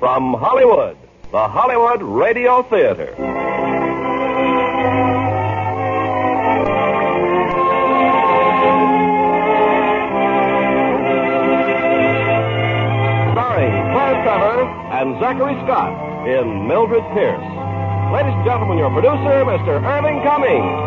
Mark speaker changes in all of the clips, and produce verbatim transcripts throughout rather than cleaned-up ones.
Speaker 1: from Hollywood, the Hollywood Radio Theater. Starring Claire Trevor and Zachary Scott in Mildred Pierce. Ladies and gentlemen, your producer, Mister Irving Cummings.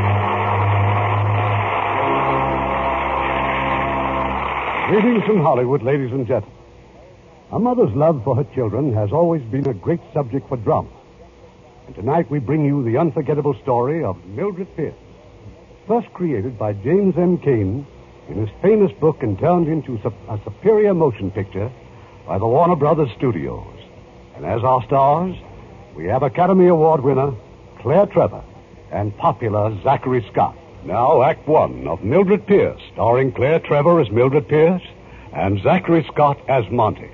Speaker 2: Greetings from Hollywood, ladies and gentlemen. A mother's love for her children has always been a great subject for drama. And tonight we bring you the unforgettable story of Mildred Pierce. First created by James M. Cain in his famous book and turned into a superior motion picture by the Warner Brothers Studios. And as our stars, we have Academy Award winner Claire Trevor and popular Zachary Scott. Now, Act One of Mildred Pierce, starring Claire Trevor as Mildred Pierce and Zachary Scott as Monty.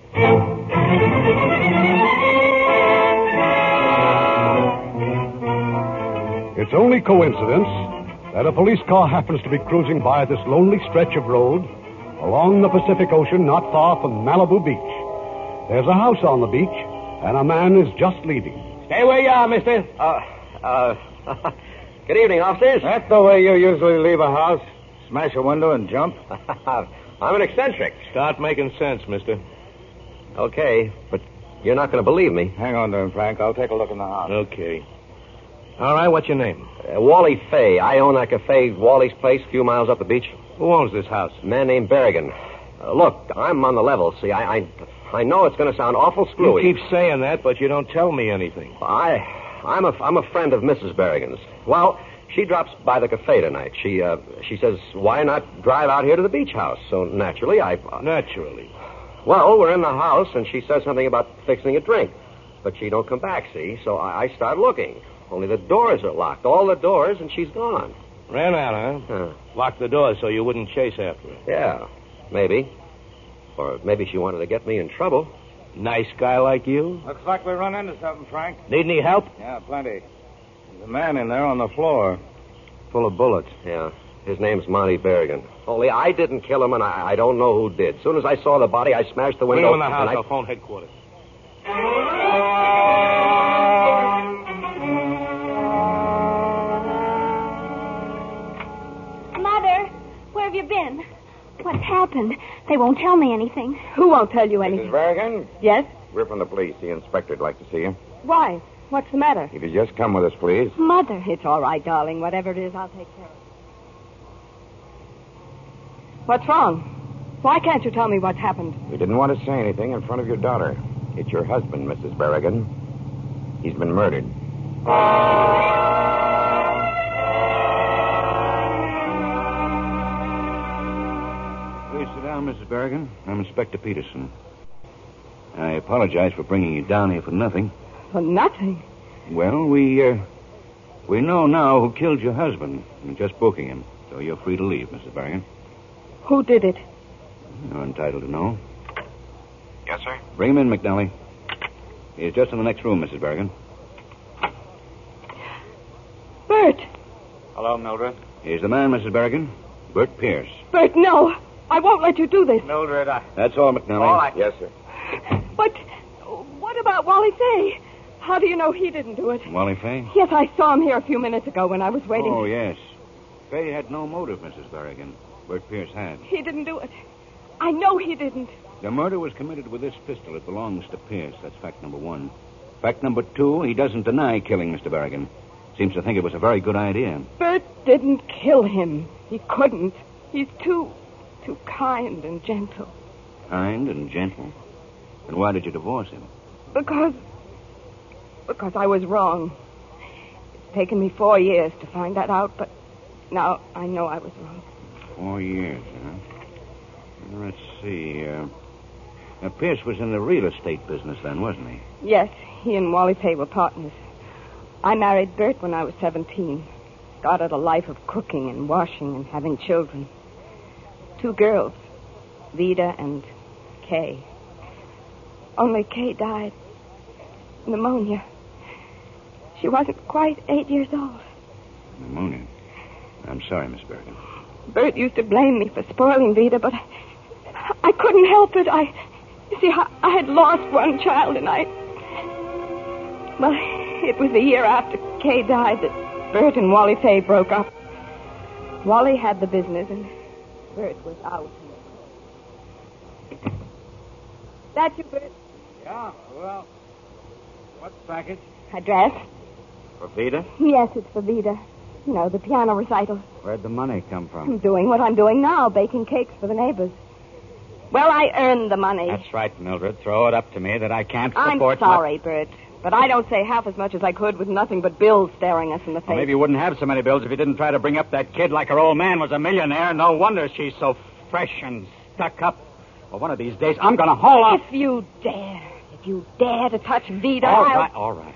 Speaker 2: It's only coincidence that a police car happens to be cruising by this lonely stretch of road along the Pacific Ocean not far from Malibu Beach. There's a house on the beach, and a man is just leaving.
Speaker 3: Stay where you are, mister.
Speaker 4: Uh, uh, good evening, officers.
Speaker 3: That's the way you usually leave a house. Smash a window and jump.
Speaker 4: I'm an eccentric.
Speaker 1: Start making sense, mister.
Speaker 4: Okay, but you're not going to believe me.
Speaker 3: Hang on to him, Frank. I'll take a look in the house.
Speaker 1: Okay. All right, what's your name?
Speaker 4: Uh, Wally Fay. I own that cafe, Wally's Place, a few miles up the beach.
Speaker 1: Who owns this house?
Speaker 4: A man named Berrigan. Uh, look, I'm on the level. See, I I, I know it's going to sound awful screwy.
Speaker 1: You keep saying that, but you don't tell me anything.
Speaker 4: I, I'm a, I'm a friend of Missus Berrigan's. Well, she drops by the cafe tonight. She, uh, she says, why not drive out here to the beach house? So naturally, I... Uh,
Speaker 1: naturally.
Speaker 4: Well, we're in the house, and she says something about fixing a drink. But she don't come back, see? So I, I start looking. Only the doors are locked. All the doors, and she's gone.
Speaker 1: Ran out, huh?
Speaker 4: Huh.
Speaker 1: Locked the door so you wouldn't chase after her.
Speaker 4: Yeah, maybe. Or maybe she wanted to get me in trouble.
Speaker 1: Nice guy like you?
Speaker 3: Looks like we run into something, Frank.
Speaker 1: Need any help?
Speaker 3: Yeah, plenty. There's a man in there on the floor, full of bullets.
Speaker 4: Yeah, his name's Monty Berrigan. Only I didn't kill him, and I, I don't know who did. As soon as I saw the body, I smashed the window.
Speaker 1: Bring him in the house.
Speaker 4: I...
Speaker 1: I'll phone headquarters.
Speaker 5: Mother, where have you been? What's happened? They won't tell me anything.
Speaker 6: Who won't tell you anything?
Speaker 3: Missus Berrigan?
Speaker 6: Yes?
Speaker 3: We're from the police. The inspector'd like to see you.
Speaker 6: Why? What's the matter?
Speaker 3: If you just come with us, please.
Speaker 5: Mother.
Speaker 6: It's all right, darling. Whatever it is, I'll take care of it. What's wrong? Why can't you tell me what's happened?
Speaker 3: We didn't want to say anything in front of your daughter. It's your husband, Missus Berrigan. He's been murdered.
Speaker 7: Please sit down, Missus Berrigan. I'm Inspector Peterson. I apologize for bringing you down here for nothing.
Speaker 6: For nothing.
Speaker 7: Well, we, uh, we know now who killed your husband. We're just booking him. So you're free to leave, Missus Berrigan.
Speaker 6: Who did it?
Speaker 7: You're entitled to know.
Speaker 3: Yes, sir?
Speaker 7: Bring him in, McNally. He's just in the next room, Missus Berrigan.
Speaker 6: Bert.
Speaker 3: Hello, Mildred.
Speaker 7: He's the man, Missus Berrigan. Bert Pierce.
Speaker 6: Bert, no. I won't let you do this.
Speaker 3: Mildred, I...
Speaker 7: That's all, McNally.
Speaker 3: All right. Yes, sir.
Speaker 6: But what about Wally Fay? How do you know he didn't do it?
Speaker 7: Wally Fay?
Speaker 6: Yes, I saw him here a few minutes ago when I was waiting.
Speaker 7: Oh, yes. Fay had no motive, Missus Berrigan. Bert Pierce had.
Speaker 6: He didn't do it. I know he didn't.
Speaker 7: The murder was committed with this pistol. It belongs to Pierce. That's fact number one. Fact number two, he doesn't deny killing Mister Berrigan. Seems to think it was a very good idea.
Speaker 6: Bert didn't kill him. He couldn't. He's too, too kind and gentle.
Speaker 7: Kind and gentle? And why did you divorce him?
Speaker 6: Because, because I was wrong. It's taken me four years to find that out, but now I know I was wrong.
Speaker 7: Four years, huh? Let's see. Uh, now, Pierce was in the real estate business then, wasn't he?
Speaker 6: Yes, he and Wally Fay were partners. I married Bert when I was seventeen. Started a life of cooking and washing and having children. Two girls, Vida and Kay. Only Kay died. Pneumonia. She wasn't quite eight years old.
Speaker 7: Pneumonia. I'm sorry, Miss Berrigan.
Speaker 6: Bert used to blame me for spoiling Vida, but I, I couldn't help it. I, You see, I, I had lost one child, and I... Well, it was a year after Kay died that Bert and Wally Fay broke up. Wally had the business, and Bert was out. That's you, Bert?
Speaker 7: Yeah, well, what package?
Speaker 6: A dress?
Speaker 7: For Vida?
Speaker 6: Yes, it's for Vida. You know, the piano recital.
Speaker 7: Where'd the money come from?
Speaker 6: I'm doing what I'm doing now, baking cakes for the neighbors. Well, I earned the money.
Speaker 7: That's right, Mildred. Throw it up to me that I can't
Speaker 6: I'm
Speaker 7: support...
Speaker 6: sorry, Bert, but I don't say half as much as I could with nothing but bills staring us in the face.
Speaker 7: Well, maybe you wouldn't have so many bills if you didn't try to bring up that kid like her old man was a millionaire. No wonder she's so fresh and stuck up. Well, one of these days, I'm going to haul off...
Speaker 6: If you dare, if you dare to touch Vida,
Speaker 7: All
Speaker 6: I'll...
Speaker 7: right, all right.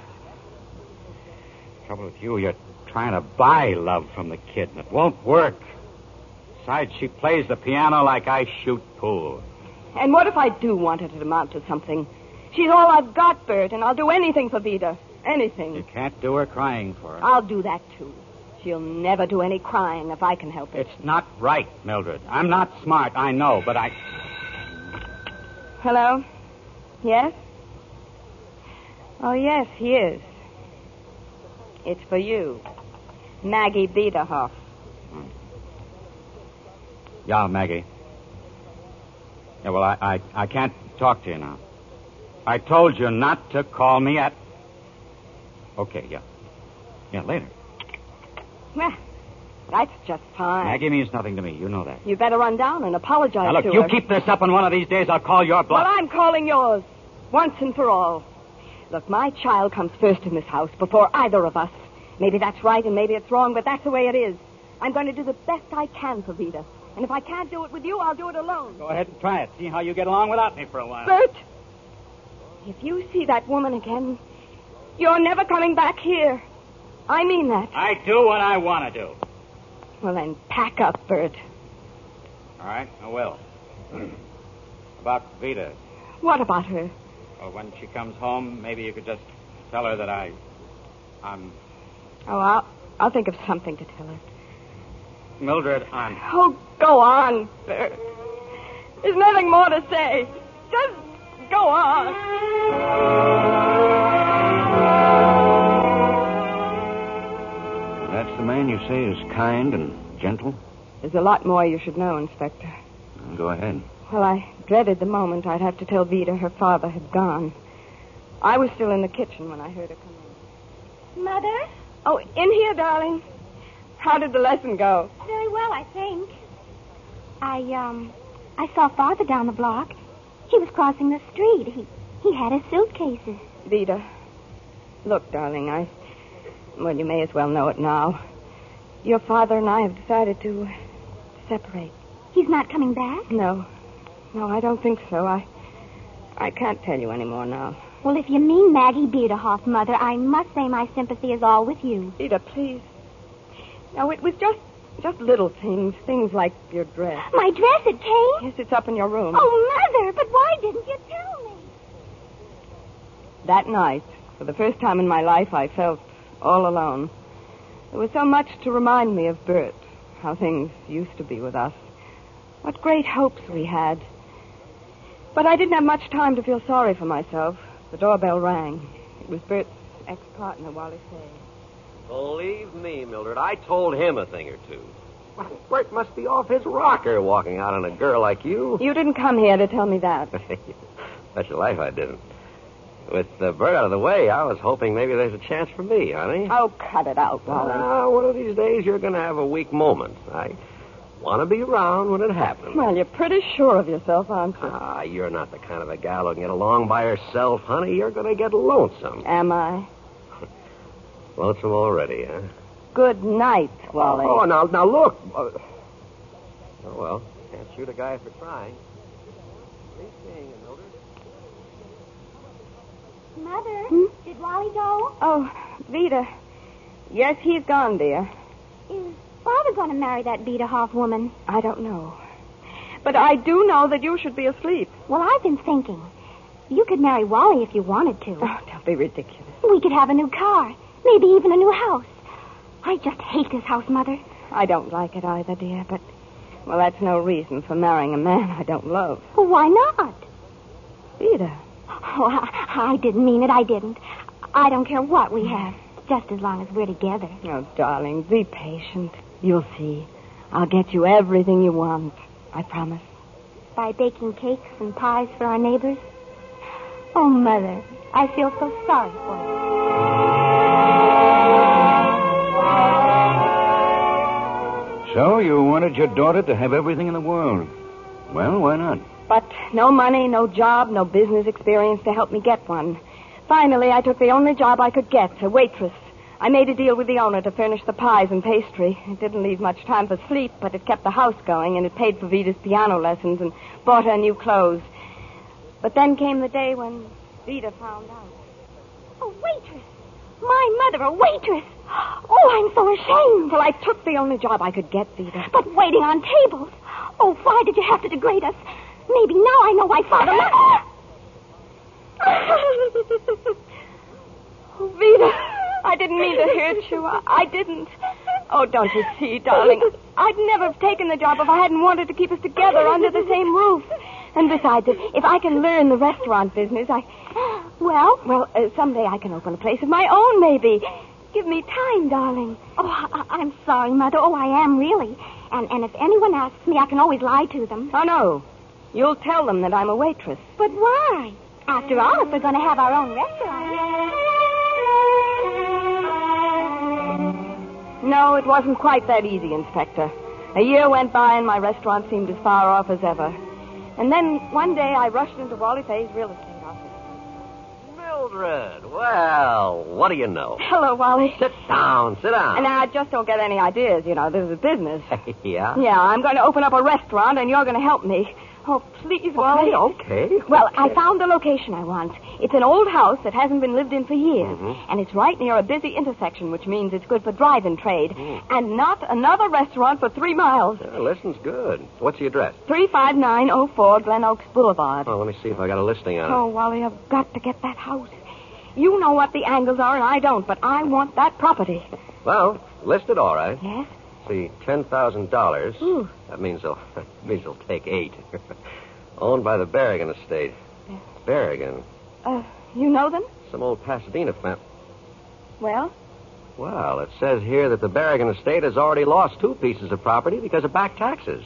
Speaker 7: Trouble with you, you're trying to buy love from the kid, and it won't work. Besides, she plays the piano like I shoot pool.
Speaker 6: And what if I do want her to amount to something? She's all I've got, Bert, and I'll do anything for Vida. Anything.
Speaker 7: You can't do her crying for her.
Speaker 6: I'll do that, too. She'll never do any crying if I can help it.
Speaker 7: It's not right, Mildred. I'm not smart, I know, but I...
Speaker 6: Hello? Yes? Oh, yes, he is. It's for you. Maggie Biederhoff.
Speaker 7: Hmm. Yeah, Maggie. Yeah, well, I, I, I can't talk to you now. I told you not to call me at... Okay, yeah. Yeah, later.
Speaker 6: Well, that's just fine.
Speaker 7: Maggie means nothing to me. You know that.
Speaker 6: You better run down and apologize
Speaker 7: Now, look,
Speaker 6: to
Speaker 7: you
Speaker 6: her.
Speaker 7: keep this up, and one of these days I'll call your bluff.
Speaker 6: Well, I'm calling yours. Once and for all. Look, my child comes first in this house before either of us. Maybe that's right and maybe it's wrong, but that's the way it is. I'm going to do the best I can for Vida. And if I can't do it with you, I'll do it alone.
Speaker 7: Go ahead and try it. See how you get along without me for a while.
Speaker 6: Bert, if you see that woman again, you're never coming back here. I mean that.
Speaker 7: I do what I want to do.
Speaker 6: Well, then, pack up, Bert.
Speaker 7: All right, I will. About Vida.
Speaker 6: What about her?
Speaker 7: Well, when she comes home, maybe you could just tell her that I... I'm...
Speaker 6: Oh, I'll, I'll think of something to tell her.
Speaker 7: Mildred, I'm...
Speaker 6: Oh, go on, Bert. There's nothing more to say. Just go on.
Speaker 7: That's the man you say is kind and gentle?
Speaker 6: There's a lot more you should know, Inspector.
Speaker 7: Go ahead.
Speaker 6: Well, I dreaded the moment I'd have to tell Vida her father had gone. I was still in the kitchen when I heard her come in.
Speaker 5: Mother?
Speaker 6: Oh, in here, darling. How did the lesson go?
Speaker 5: Very well, I think. I, um, I saw Father down the block. He was crossing the street. He, he had his suitcases.
Speaker 6: Vida, look, darling, I... Well, you may as well know it now. Your father and I have decided to separate.
Speaker 5: He's not coming back?
Speaker 6: No. No, I don't think so. I I can't tell you any more now.
Speaker 5: Well, if you mean Maggie Biederhoff, Mother, I must say my sympathy is all with you.
Speaker 6: Vida, please. No, it was just just little things. Things like your dress.
Speaker 5: My dress at Kay?
Speaker 6: Yes, it's up in your room.
Speaker 5: Oh, Mother, but why didn't you tell me?
Speaker 6: That night, for the first time in my life, I felt all alone. There was so much to remind me of Bert, how things used to be with us. What great hopes we had. But I didn't have much time to feel sorry for myself. The doorbell rang. It was Bert's ex-partner, Wally Fay.
Speaker 4: Believe me, Mildred, I told him a thing or two. Well, Bert must be off his rocker walking out on a girl like you.
Speaker 6: You didn't come here to tell me that.
Speaker 4: Bet your life I didn't. With uh, Bert out of the way, I was hoping maybe there's a chance for me, honey.
Speaker 6: Oh, cut it out, Wally.
Speaker 4: Ah, one of these days you're going to have a weak moment. I want to be around when it happens.
Speaker 6: Well, you're pretty sure of yourself, aren't you?
Speaker 4: Ah, you're not the kind of a gal who can get along by herself, honey. You're going to get lonesome.
Speaker 6: Am I?
Speaker 4: Lonesome already, huh?
Speaker 6: Good night, Wally.
Speaker 4: Oh, now, now look. Uh, oh, well, can't shoot a guy for trying. Please seeing you, Mildred.
Speaker 5: Mother,
Speaker 6: Hmm?
Speaker 5: did Wally go?
Speaker 6: Oh, Vida. Yes, he's gone, dear.
Speaker 5: Is Father going to marry that Biederhoff woman?
Speaker 6: I don't know. But I do know that you should be asleep.
Speaker 5: Well, I've been thinking. You could marry Wally if you wanted to.
Speaker 6: Oh, don't be ridiculous.
Speaker 5: We could have a new car. Maybe even a new house. I just hate this house, Mother.
Speaker 6: I don't like it either, dear, but... Well, that's no reason for marrying a man I don't love.
Speaker 5: Well, why not?
Speaker 6: Vida.
Speaker 5: Oh, I, I didn't mean it. I didn't. I don't care what we have, just as long as we're together.
Speaker 6: Oh, darling, be patient. You'll see. I'll get you everything you want. I promise.
Speaker 5: By baking cakes and pies for our neighbors? Oh, Mother, I feel so sorry for you.
Speaker 7: So you wanted your daughter to have everything in the world. Well, why not?
Speaker 6: But no money, no job, no business experience to help me get one. Finally, I took the only job I could get, a waitress. I made a deal with the owner to furnish the pies and pastry. It didn't leave much time for sleep, but it kept the house going, and it paid for Vida's piano lessons and bought her new clothes. But then came the day when Vida found out.
Speaker 5: A waitress? My mother, a waitress? Oh, I'm so ashamed.
Speaker 6: Well, I took the only job I could get, Vida.
Speaker 5: But waiting on tables. Oh, why did you have to degrade us? Maybe now I know why Father...
Speaker 6: Oh, Vida, I didn't mean to hurt you. I, I didn't. Oh, don't you see, darling? I'd never have taken the job if I hadn't wanted to keep us together under the same roof. And besides, if, if I can learn the restaurant business, I... Well, well, uh, someday I can open a place of my own, maybe. Give me time, darling.
Speaker 5: Oh, I, I'm sorry, Mother. Oh, I am, really. And, and if anyone asks me, I can always lie to them.
Speaker 6: Oh, no. You'll tell them that I'm a waitress.
Speaker 5: But why? After all, if we're going to have our own restaurant...
Speaker 6: No, it wasn't quite that easy, Inspector. A year went by and my restaurant seemed as far off as ever. And then one day I rushed into Wally Fay's real estate office.
Speaker 4: Mildred, well, what do you know?
Speaker 6: Hello, Wally.
Speaker 4: Sit down, sit down.
Speaker 6: And I just don't get any ideas, you know. This is business.
Speaker 4: Yeah?
Speaker 6: Yeah, I'm going to open up a restaurant and you're going to help me. Oh, please, Wally.
Speaker 4: Okay, okay.
Speaker 6: Well,
Speaker 4: okay.
Speaker 6: I found the location I want. It's an old house that hasn't been lived in for years.
Speaker 4: Mm-hmm.
Speaker 6: And it's right near a busy intersection, which means it's good for drive-in trade.
Speaker 4: Mm.
Speaker 6: And not another restaurant for three miles.
Speaker 4: Yeah, listen's good. What's the address?
Speaker 6: three five nine oh four Glen Oaks Boulevard.
Speaker 4: Oh, let me see if I got a listing on it.
Speaker 6: Oh, Wally, I've got to get that house. You know what the angles are, and I don't, but I want that property.
Speaker 4: Well, listed all right.
Speaker 6: Yes?
Speaker 4: See, ten thousand dollars.
Speaker 6: Ooh.
Speaker 4: That means they'll, that means they'll take eight. Owned by the Berrigan estate.
Speaker 6: Yes.
Speaker 4: Berrigan?
Speaker 6: Uh, you know them?
Speaker 4: Some old Pasadena fam...
Speaker 6: Well?
Speaker 4: Well, it says here that the Berrigan estate has already lost two pieces of property because of back taxes.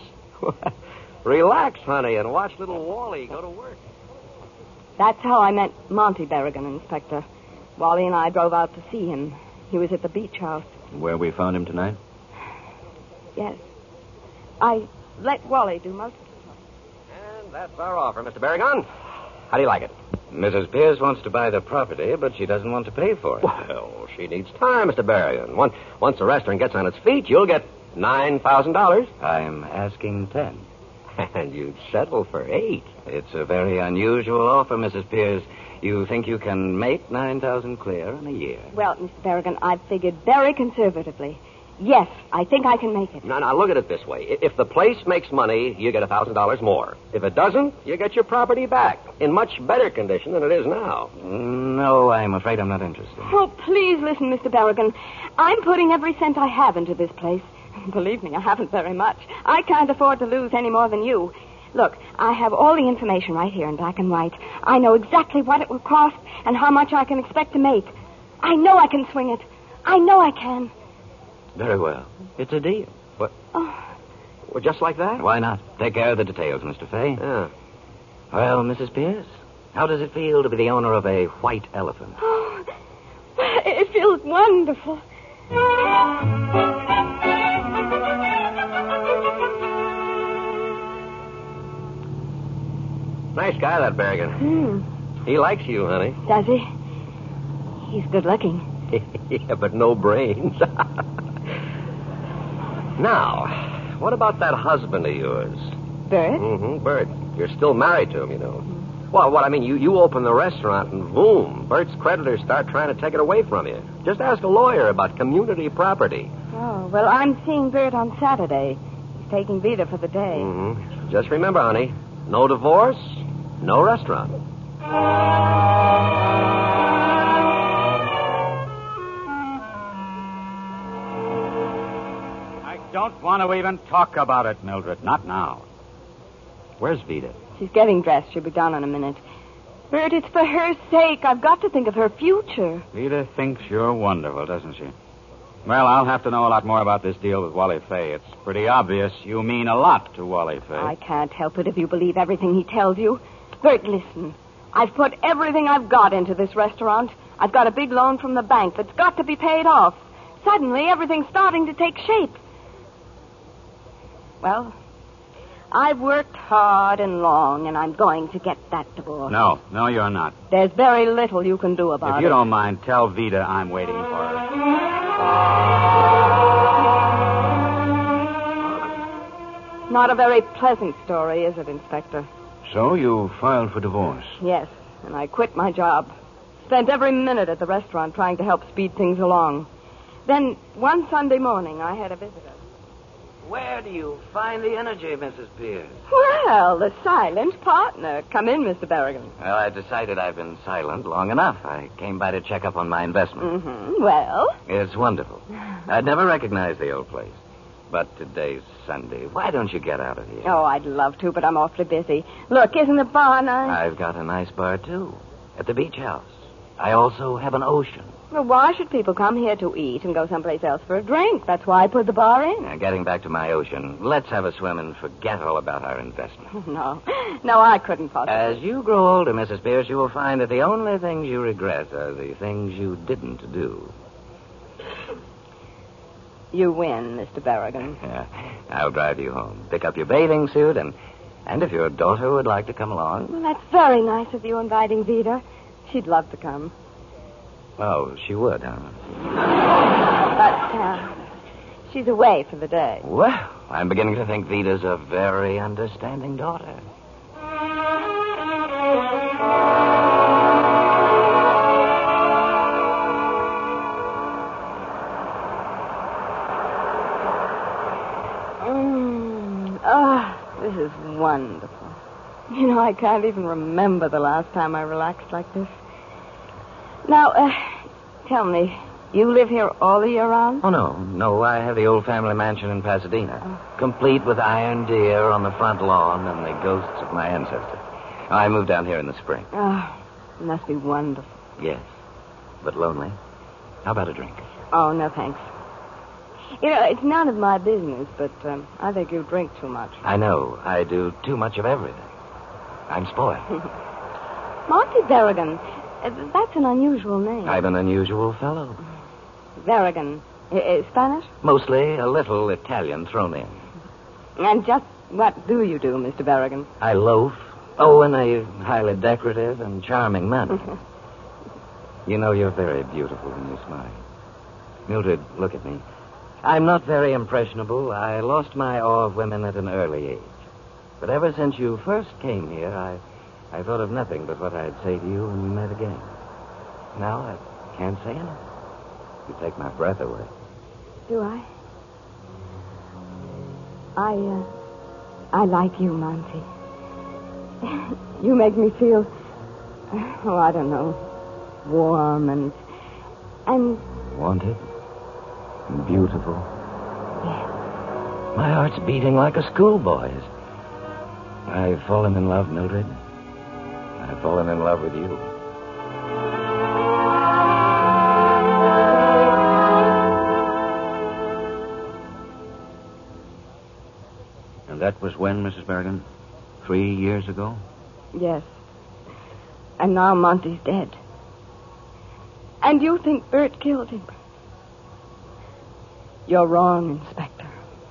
Speaker 4: Relax, honey, and watch little Wally go to work.
Speaker 6: That's how I met Monty Berrigan, Inspector. Wally and I drove out to see him. He was at the beach house.
Speaker 7: Where we found him tonight?
Speaker 6: Yes. I let Wally do most of it.
Speaker 4: And that's our offer, Mister Berrigan. How do you like it?
Speaker 3: Missus Pierce wants to buy the property, but she doesn't want to pay for it.
Speaker 4: Well, she needs time, Mister Berrigan. Once, once the restaurant gets on its feet, you'll get nine thousand dollars.
Speaker 3: I'm asking ten.
Speaker 4: And you'd settle for eight.
Speaker 3: It's a very unusual offer, Missus Pierce. You think you can make nine thousand clear in a year?
Speaker 6: Well, Mister Berrigan, I've figured very conservatively. Yes, I think I can make it.
Speaker 4: Now, now, look at it this way. I- If the place makes money, you get one thousand dollars more. If it doesn't, you get your property back in much better condition than it is now.
Speaker 3: No, I'm afraid I'm not interested.
Speaker 6: Oh, please listen, Mister Berrigan. I'm putting every cent I have into this place. Believe me, I haven't very much. I can't afford to lose any more than you. Look, I have all the information right here in black and white. I know exactly what it will cost and how much I can expect to make. I know I can swing it. I know I can.
Speaker 3: Very well. It's a deal.
Speaker 4: What?
Speaker 6: Oh.
Speaker 4: Well, just like that?
Speaker 3: Why not? Take care of the details, Mister Fay.
Speaker 4: Yeah.
Speaker 3: Well, Missus Pierce, how does it feel to be the owner of a white elephant?
Speaker 6: Oh, it feels wonderful.
Speaker 4: Nice guy, that Berrigan.
Speaker 6: Hmm.
Speaker 4: He likes you, honey.
Speaker 6: Does he? He's good looking.
Speaker 4: Yeah, but no brains. Now, what about that husband of yours?
Speaker 6: Bert?
Speaker 4: Mm-hmm, Bert. You're still married to him, you know. Well, what I mean, you, you open the restaurant and boom, Bert's creditors start trying to take it away from you. Just ask a lawyer about community property.
Speaker 6: Oh, well, I'm seeing Bert on Saturday. He's taking Vida for the day.
Speaker 4: Mm-hmm. Just remember, honey, no divorce, no restaurant.
Speaker 7: I don't want to even talk about it, Mildred. Not now.
Speaker 3: Where's Vida?
Speaker 6: She's getting dressed. She'll be down in a minute. Bert, it's for her sake. I've got to think of her future.
Speaker 7: Vida thinks you're wonderful, doesn't she? Well, I'll have to know a lot more about this deal with Wally Fay. It's pretty obvious you mean a lot to Wally Fay.
Speaker 6: I can't help it if you believe everything he tells you. Bert, listen. I've put everything I've got into this restaurant. I've got a big loan from the bank that's got to be paid off. Suddenly, everything's starting to take shape. Well, I've worked hard and long, and I'm going to get that divorce.
Speaker 7: No, no, you're not.
Speaker 6: There's very little you can do about it.
Speaker 7: If you don't mind, tell Vida I'm waiting for her.
Speaker 6: Not a very pleasant story, is it, Inspector?
Speaker 8: So you filed for divorce?
Speaker 6: Yes, and I quit my job. Spent every minute at the restaurant trying to help speed things along. Then, one Sunday morning, I had a visitor.
Speaker 9: Where do you find the energy, Missus Pierce?
Speaker 6: Well, the silent partner. Come in, Mister Berrigan.
Speaker 9: Well, I've decided I've been silent long enough. I came by to check up on my investment.
Speaker 6: Mm-hmm. Well?
Speaker 9: It's wonderful. I'd never recognized the old place. But today's Sunday. Why don't you get out of here?
Speaker 6: Oh, I'd love to, but I'm awfully busy. Look, isn't the bar nice?
Speaker 9: I've got a nice bar, too. At the beach house. I also have an ocean.
Speaker 6: Well, why should people come here to eat and go someplace else for a drink? That's why I put the bar in.
Speaker 9: Now, getting back to my ocean, let's have a swim and forget all about our investment.
Speaker 6: No. No, I couldn't possibly.
Speaker 9: As you grow older, Missus Pierce, you will find that the only things you regret are the things you didn't do.
Speaker 6: You win, Mister Berrigan.
Speaker 9: Yeah. I'll drive you home. Pick up your bathing suit, and, and if your daughter would like to come along.
Speaker 6: Well, that's very nice of you inviting Vida. She'd love to come.
Speaker 9: Oh, she would, huh?
Speaker 6: But, uh, she's away for the day.
Speaker 9: Well, I'm beginning to think Vida's a very understanding daughter.
Speaker 6: Mm. Oh, this is wonderful. You know, I can't even remember the last time I relaxed like this. Now, uh, tell me, you live here all the year round?
Speaker 9: Oh, no. No, I have the old family mansion in Pasadena,
Speaker 6: Oh.
Speaker 9: complete with iron deer on the front lawn and the ghosts of my ancestors. I moved down here in the spring.
Speaker 6: Oh, it must be wonderful.
Speaker 9: Yes, but lonely. How about a drink?
Speaker 6: Oh, no, thanks. You know, it's none of my business, but um, I think you drink too much.
Speaker 9: I know. I do too much of everything. I'm spoiled.
Speaker 6: Monty Berrigan. Uh, that's an unusual name.
Speaker 9: I'm an unusual fellow.
Speaker 6: Berrigan. I- I- Spanish?
Speaker 9: Mostly a little Italian thrown in.
Speaker 6: And just what do you do, Mister Berrigan?
Speaker 9: I loaf. Oh, in a highly decorative and charming manner. You know, you're very beautiful when you smile. Mildred, look at me. I'm not very impressionable. I lost my awe of women at an early age. But ever since you first came here, I, I thought of nothing but what I'd say to you when we met again. Now I can't say anything. You take my breath away.
Speaker 6: Do I? I, uh, I like you, Monty. You make me feel, oh, I don't know, warm and, and...
Speaker 9: Wanted? And beautiful?
Speaker 6: Yes.
Speaker 9: My heart's beating like a schoolboy's. I've fallen in love, Mildred. I've fallen in love with you.
Speaker 8: And that was when, Missus Berrigan? Three years ago?
Speaker 6: Yes. And now Monty's dead. And you think Bert killed him. You're wrong, Inspector.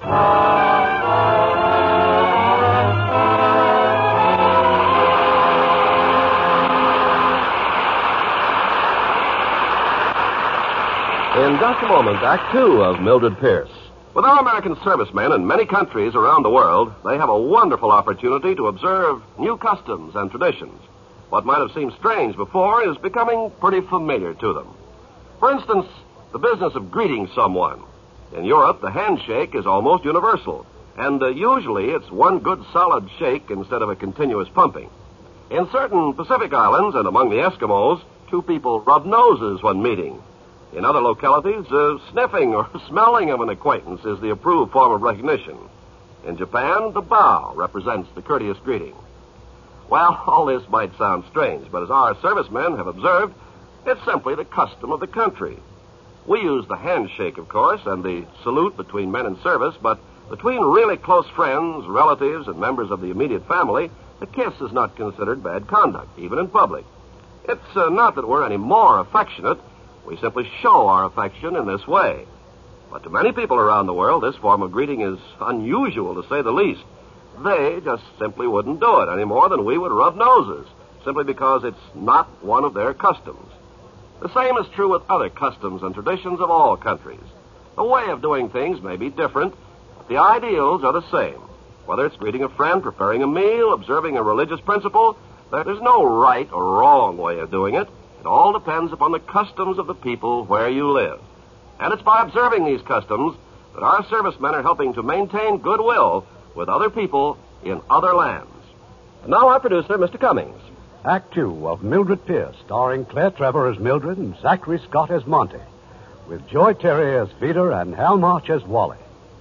Speaker 1: In just a moment, Act Two of Mildred Pierce. With our American servicemen in many countries around the world, they have a wonderful opportunity to observe new customs and traditions. What might have seemed strange before is becoming pretty familiar to them. For instance, the business of greeting someone. In Europe, the handshake is almost universal, and uh, usually it's one good solid shake instead of a continuous pumping. In certain Pacific islands and among the Eskimos, two people rub noses when meeting. In other localities, uh, sniffing or smelling of an acquaintance is the approved form of recognition. In Japan, the bow represents the courteous greeting. Well, all this might sound strange, but as our servicemen have observed, it's simply the custom of the country. We use the handshake, of course, and the salute between men in service, but between really close friends, relatives, and members of the immediate family, a kiss is not considered bad conduct, even in public. It's uh, not that we're any more affectionate. We simply show our affection in this way. But to many people around the world, this form of greeting is unusual, to say the least. They just simply wouldn't do it any more than we would rub noses, simply because it's not one of their customs. The same is true with other customs and traditions of all countries. The way of doing things may be different, but the ideals are the same. Whether it's greeting a friend, preparing a meal, observing a religious principle, there's no right or wrong way of doing it. It all depends upon the customs of the people where you live. And it's by observing these customs that our servicemen are helping to maintain goodwill with other people in other lands. And now our producer, Mister Cummings.
Speaker 2: Act two of Mildred Pierce, starring Claire Trevor as Mildred and Zachary Scott as Monty, with Joy Terry as Vida and Hal March as Wally.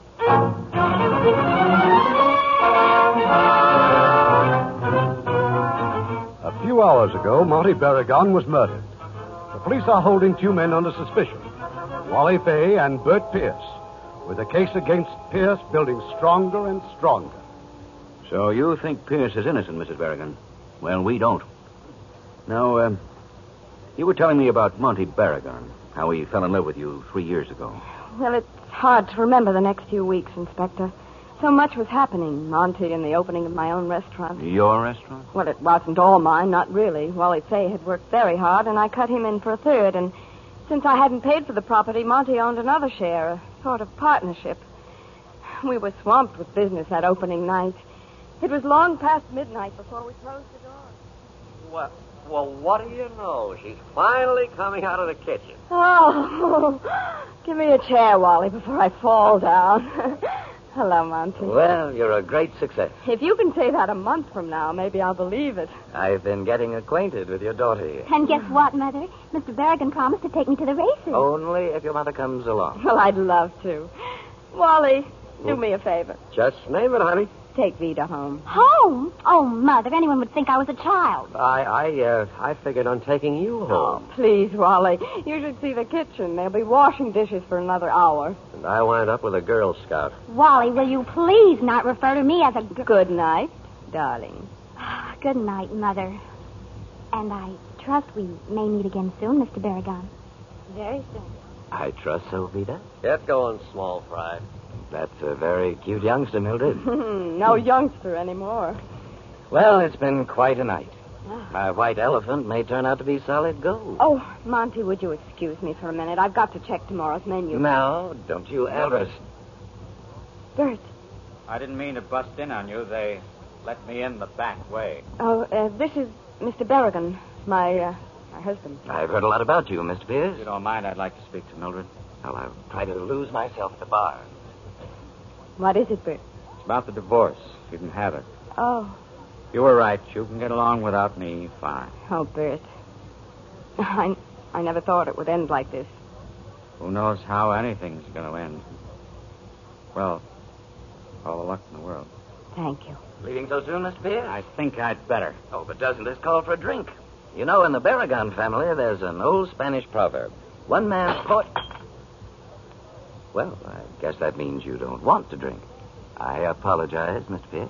Speaker 2: A few hours ago, Monty Barragon was murdered. The police are holding two men under suspicion, Wally Fay and Bert Pierce, with the case against Pierce building stronger and stronger.
Speaker 8: So you think Pierce is innocent, Missus Barragan? Well, we don't. Now, um, you were telling me about Monty Barragan, how he fell in love with you three years ago.
Speaker 6: Well, it's hard to remember the next few weeks, Inspector. So much was happening. Monty and the opening of my own restaurant.
Speaker 8: Your restaurant?
Speaker 6: Well, it wasn't all mine, not really. Wally Fay had worked very hard, and I cut him in for a third. And since I hadn't paid for the property, Monty owned another share, a sort of partnership. We were swamped with business that opening night. It was long past midnight before we closed the door.
Speaker 4: Well, well, what do you know? She's finally coming out of the kitchen.
Speaker 6: Oh, give me a chair, Wally, before I fall down. Hello, Monty.
Speaker 9: Well, you're a great success.
Speaker 6: If you can say that a month from now, maybe I'll believe it.
Speaker 9: I've been getting acquainted with your daughter here.
Speaker 5: And guess what, Mother? Mister Barragan promised to take me to the races.
Speaker 9: Only if your mother comes along.
Speaker 6: Well, I'd love to. Wally, do me a favor.
Speaker 4: Just name it, honey.
Speaker 6: Take Vida home.
Speaker 5: Home? Oh, Mother, anyone would think I was a child.
Speaker 4: I, I, uh, I figured on taking you home.
Speaker 6: Oh, please, Wally. You should see the kitchen. They'll be washing dishes for another hour.
Speaker 4: And I wind up with a Girl Scout.
Speaker 5: Wally, will you please not refer to me as a... G-
Speaker 6: Good night, darling.
Speaker 5: Good night, Mother. And I trust we may meet again soon, Mister Barragan. Very soon.
Speaker 9: I trust so, Vida.
Speaker 4: Get going, small fry.
Speaker 9: That's a very cute youngster, Mildred.
Speaker 6: No youngster anymore.
Speaker 9: Well, it's been quite a night. My white elephant may turn out to be solid gold.
Speaker 6: Oh, Monty, would you excuse me for a minute? I've got to check tomorrow's menu.
Speaker 9: No, don't you ever...
Speaker 6: Bert.
Speaker 7: I didn't mean to bust in on you. They let me in the back way.
Speaker 6: Oh, uh, this is Mister Barragan, my, uh, my husband.
Speaker 9: I've heard a lot about you, Mister Pierce.
Speaker 7: If you don't mind, I'd like to speak to Mildred.
Speaker 9: Well, I'll try to lose myself at the bar.
Speaker 6: What is it, Bert?
Speaker 7: It's about the divorce. You can have it.
Speaker 6: Oh.
Speaker 7: You were right. You can get along without me fine.
Speaker 6: Oh, Bert. I, I never thought it would end like this.
Speaker 7: Who knows how anything's going to end. Well, all the luck in the world.
Speaker 6: Thank you.
Speaker 9: Leaving so soon, Mister Pierce?
Speaker 7: I think I'd better.
Speaker 9: Oh, but doesn't this call for a drink? You know, in the Barragan family, there's an old Spanish proverb. One man's port... Well, I guess that means you don't want to drink. I apologize, Mister Pierce.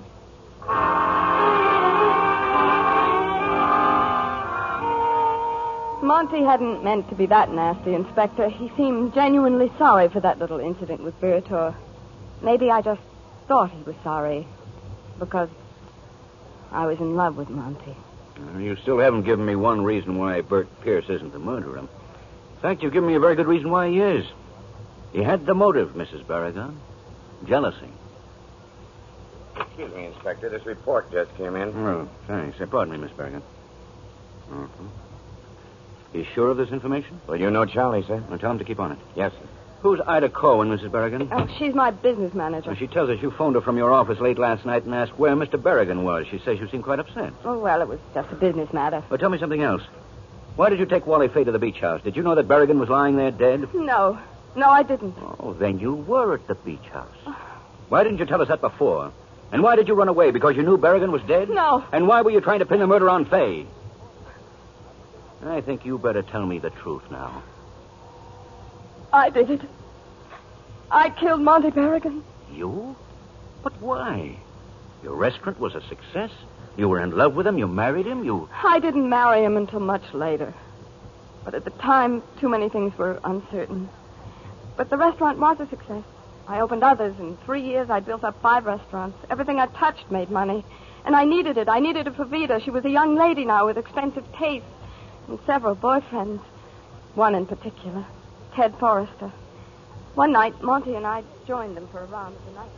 Speaker 6: Monty hadn't meant to be that nasty, Inspector. He seemed genuinely sorry for that little incident with Bert, or maybe I just thought he was sorry because I was in love with Monty.
Speaker 8: Uh, you still haven't given me one reason why Bert Pierce isn't the murderer. In fact, you've given me a very good reason why he is. He had the motive, Missus Barragan. Jealousy.
Speaker 3: Excuse me, Inspector. This report just came in.
Speaker 8: Oh, thanks. Uh, pardon me, Miss Barragan. Uh-huh. You sure of this information?
Speaker 3: Well, you know Charlie, sir.
Speaker 8: Well, tell him to keep on it.
Speaker 3: Yes, sir.
Speaker 8: Who's Ida Cohen, Missus Barragan?
Speaker 6: Oh, she's my business manager.
Speaker 8: Well, she tells us you phoned her from your office late last night and asked where Mister Barragan was. She says you seemed quite upset.
Speaker 6: Oh, well, it was just a business matter.
Speaker 8: Well, tell me something else. Why did you take Wally Fay to the beach house? Did you know that Barragan was lying there dead?
Speaker 6: No. No, I didn't.
Speaker 8: Oh, then you were at the beach house. Why didn't you tell us that before? And why did you run away? Because you knew Berrigan was dead?
Speaker 6: No.
Speaker 8: And why were you trying to pin the murder on Fay? I think you better tell me the truth now.
Speaker 6: I did it. I killed Monty Berrigan.
Speaker 8: You? But why? Your restaurant was a success. You were in love with him. You married him. You...
Speaker 6: I didn't marry him until much later. But at the time, too many things were uncertain. But the restaurant was a success. I opened others. In three years, I built up five restaurants. Everything I touched made money. And I needed it. I needed it for Vida. She was a young lady now with expensive tastes. And several boyfriends. One in particular, Ted Forrester. One night, Monty and I joined them for a round of the night.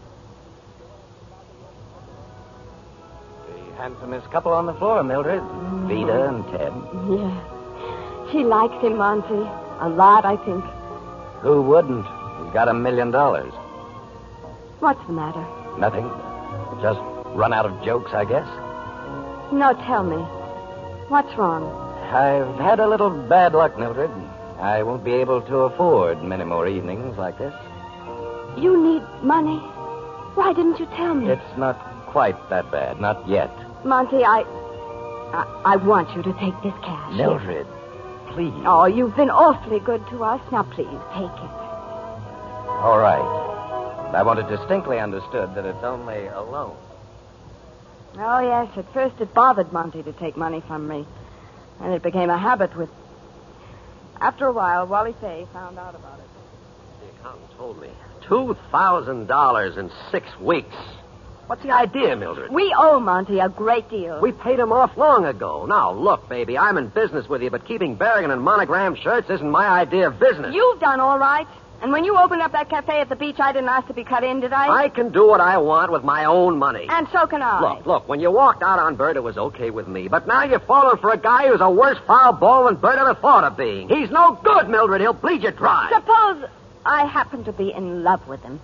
Speaker 9: The handsomest couple on the floor, Mildred. Vida and Ted.
Speaker 6: Yeah. She likes him, Monty. A lot, I think.
Speaker 9: Who wouldn't? He's got a million dollars.
Speaker 6: What's the matter?
Speaker 9: Nothing. Just run out of jokes, I guess.
Speaker 6: No, tell me. What's wrong?
Speaker 9: I've had a little bad luck, Mildred. I won't be able to afford many more evenings like this.
Speaker 6: You need money. Why didn't you tell me?
Speaker 9: It's not quite that bad. Not yet.
Speaker 6: Monty, I... I, I want you to take this cash.
Speaker 9: Mildred, please.
Speaker 6: Oh, you've been awfully good to us. Now, please, take it.
Speaker 9: All right. I want it distinctly understood that it's only a loan.
Speaker 6: Oh, yes. At first it bothered Monty to take money from me. And it became a habit with... After a while, Wally Fay found out about it.
Speaker 4: The accountant told me. Two thousand dollars in six weeks. What's the idea, Mildred?
Speaker 6: We owe Monty a great deal.
Speaker 4: We paid him off long ago. Now, look, baby, I'm in business with you, but keeping Berrigan and monogram shirts isn't my idea of business.
Speaker 6: You've done all right. And when you opened up that cafe at the beach, I didn't ask to be cut in, did I?
Speaker 4: I can do what I want with my own money.
Speaker 6: And so can I.
Speaker 4: Look, look, when you walked out on Bert, it was okay with me. But now you're falling for a guy who's a worse foul ball than Bert ever thought of being. He's no good, Mildred. He'll bleed you dry.
Speaker 6: Suppose I happen to be in love with him.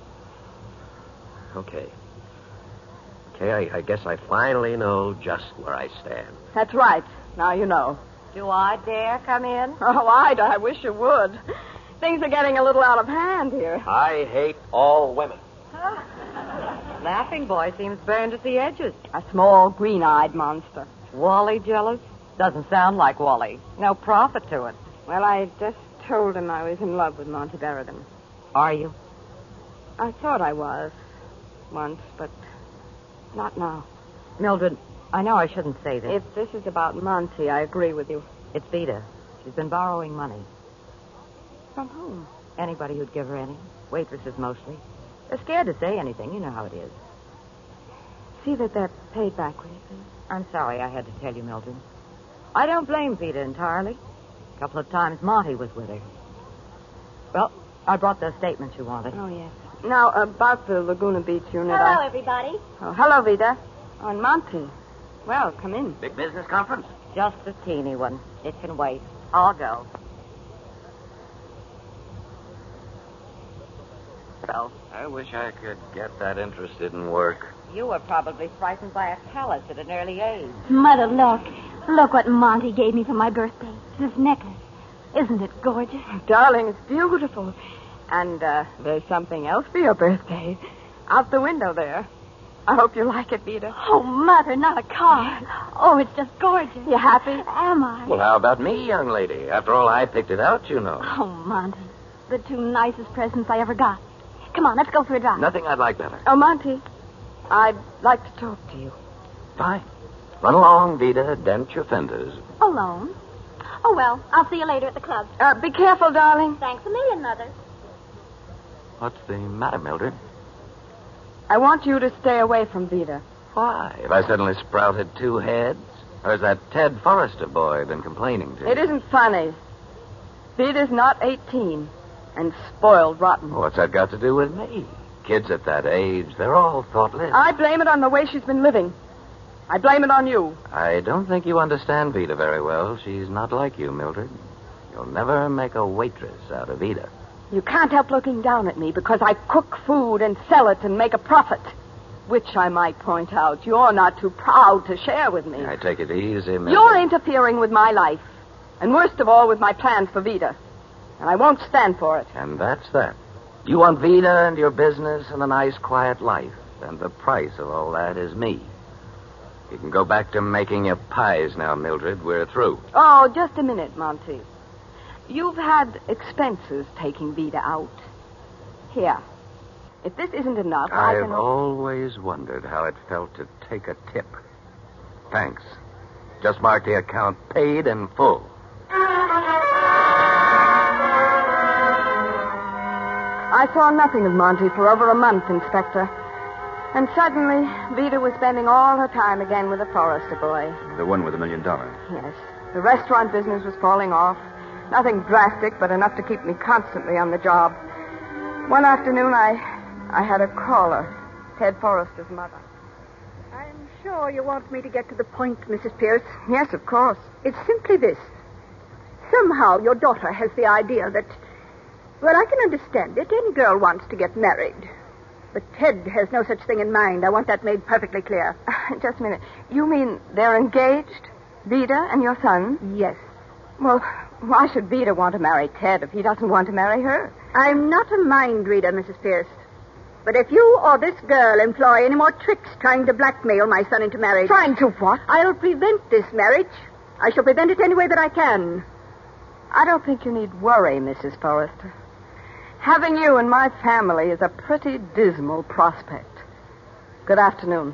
Speaker 4: Okay. Okay, I, I guess I finally know just where I stand.
Speaker 6: That's right. Now you know.
Speaker 10: Do I dare come in?
Speaker 6: Oh, I'd. I wish you would. Things are getting a little out of hand here.
Speaker 4: I hate all women.
Speaker 10: Huh? Laughing boy seems burned at the edges.
Speaker 6: A small, green-eyed monster.
Speaker 10: Wally jealous? Doesn't sound like Wally. No profit to it.
Speaker 6: Well, I just told him I was in love with Monty Berrigan.
Speaker 10: Are you?
Speaker 6: I thought I was. Once, but not now.
Speaker 10: Mildred, I know I shouldn't say this.
Speaker 6: If this is about Monty, I agree with you.
Speaker 10: It's Vida. She's been borrowing money.
Speaker 6: From whom?
Speaker 10: Anybody who'd give her any. Waitresses mostly. They're scared to say anything. You know how it is.
Speaker 6: See that they're paid back, will you, please?
Speaker 10: I'm sorry I had to tell you, Mildred. I don't blame Vida entirely. A couple of times Monty was with her. Well, I brought those statements you wanted.
Speaker 6: Oh, yes. Now, about the Laguna Beach unit.
Speaker 5: Hello,
Speaker 6: I...
Speaker 5: everybody.
Speaker 6: Oh, hello, Vida. On Monty. Well, come in.
Speaker 9: Big business conference?
Speaker 10: Just a teeny one. It can wait. I'll go. So,
Speaker 9: I wish I could get that interested in work.
Speaker 10: you were probably frightened by a palace at an early age.
Speaker 5: Mother, look. Look what Monty gave me for my birthday. This necklace. Isn't it gorgeous?
Speaker 6: Darling, it's beautiful. And uh, there's something else for your birthday. Out the window there. I hope you like it, Vida.
Speaker 5: Oh, Mother, not a car. Oh, it's just gorgeous.
Speaker 6: You happy?
Speaker 5: Am I?
Speaker 9: Well, how about me, young lady? After all, I picked it out, you know.
Speaker 5: Oh, Monty. The two nicest presents I ever got. Come on, let's go for a drive.
Speaker 9: Nothing I'd like better.
Speaker 6: Oh, Monty, I'd like to talk to you.
Speaker 9: Fine. Run along, Vida. Dent your fenders.
Speaker 5: Alone? Oh, well, I'll see you later at the club.
Speaker 6: Uh, be careful, darling.
Speaker 5: Thanks a million, Mother.
Speaker 9: What's the matter, Mildred?
Speaker 6: I want you to stay away from Vida.
Speaker 9: Why? Have I suddenly sprouted two heads? Or has that Ted Forrester boy been complaining to you?
Speaker 6: It isn't funny. Vida's not eighteen and spoiled rotten.
Speaker 9: What's that got to do with me? Kids at that age, they're all thoughtless.
Speaker 6: I blame it on the way she's been living. I blame it on you.
Speaker 9: I don't think you understand Vida very well. She's not like you, Mildred. You'll never make a waitress out of Vida.
Speaker 6: You can't help looking down at me because I cook food and sell it and make a profit. Which, I might point out, you're not too proud to share with me.
Speaker 9: I take it easy, Mildred.
Speaker 6: You're interfering with my life. And worst of all, with my plans for Vida. And I won't stand for it.
Speaker 9: And that's that. You want Vida and your business and a nice, quiet life. And the price of all that is me. You can go back to making your pies now, Mildred. We're through.
Speaker 6: Oh, just a minute, Monty. You've had expenses taking Vida out. Here. If this isn't enough, I
Speaker 9: I've
Speaker 6: can...
Speaker 9: always wondered how it felt to take a tip. Thanks. Just mark the account paid in full.
Speaker 6: I saw nothing of Monty for over a month, Inspector. And suddenly, Vida was spending all her time again with the Forrester boy.
Speaker 8: The one with a million dollars.
Speaker 6: Yes. The restaurant business was falling off. Nothing drastic, but enough to keep me constantly on the job. One afternoon, I, I had a caller, Ted Forrester's mother.
Speaker 11: I'm sure you want me to get to the point, Missus Pierce.
Speaker 6: Yes, of course.
Speaker 11: It's simply this. Somehow your daughter has the idea that, well, I can understand it. Any girl wants to get married. But Ted has no such thing in mind. I want that made perfectly clear.
Speaker 6: Just a minute. You mean they're engaged? Vida and your son?
Speaker 11: Yes.
Speaker 6: Well, why should Vida want to marry Ted if he doesn't want to marry her?
Speaker 11: I'm not a mind reader, Missus Pierce. But if you or this girl employ any more tricks trying to blackmail my son into marriage...
Speaker 6: Trying to what?
Speaker 11: I'll prevent this marriage. I shall prevent it any way that I can.
Speaker 6: I don't think you need worry, Missus Forrester. Having you in my family is a pretty dismal prospect. Good afternoon.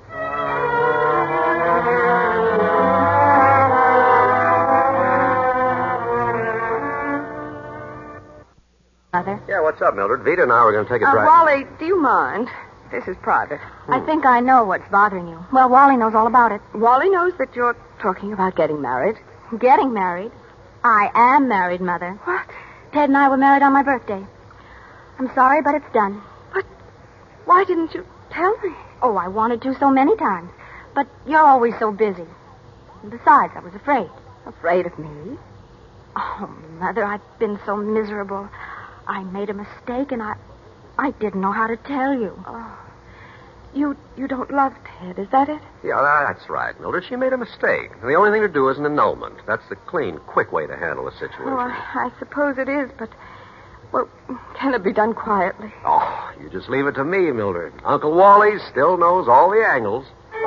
Speaker 5: Mother?
Speaker 4: Yeah, what's up, Mildred? Vida and I were going to take a
Speaker 6: Uh,
Speaker 4: drive.
Speaker 6: Wally, do you mind? This is private.
Speaker 5: I think I know what's bothering you. Well, Wally knows all about it.
Speaker 6: Wally knows that you're talking about getting married.
Speaker 5: Getting married? I am married, Mother.
Speaker 6: What?
Speaker 5: Ted and I were married on my birthday. I'm sorry, but it's done.
Speaker 6: But why didn't you tell me?
Speaker 5: Oh, I wanted to so many times. But you're always so busy. And besides, I was afraid.
Speaker 6: Afraid of me?
Speaker 5: Oh, Mother, I've been so miserable. I made a mistake, and I I didn't know how to tell you.
Speaker 6: Oh. You you don't love Ted, is that it?
Speaker 4: Yeah, that's right, Mildred. She made a mistake. And the only thing to do is an annulment. That's the clean, quick way to handle a situation.
Speaker 6: Oh, I, I suppose it is, but, well, can it be done quietly?
Speaker 4: Oh, you just leave it to me, Mildred. Uncle Wally still knows all the angles.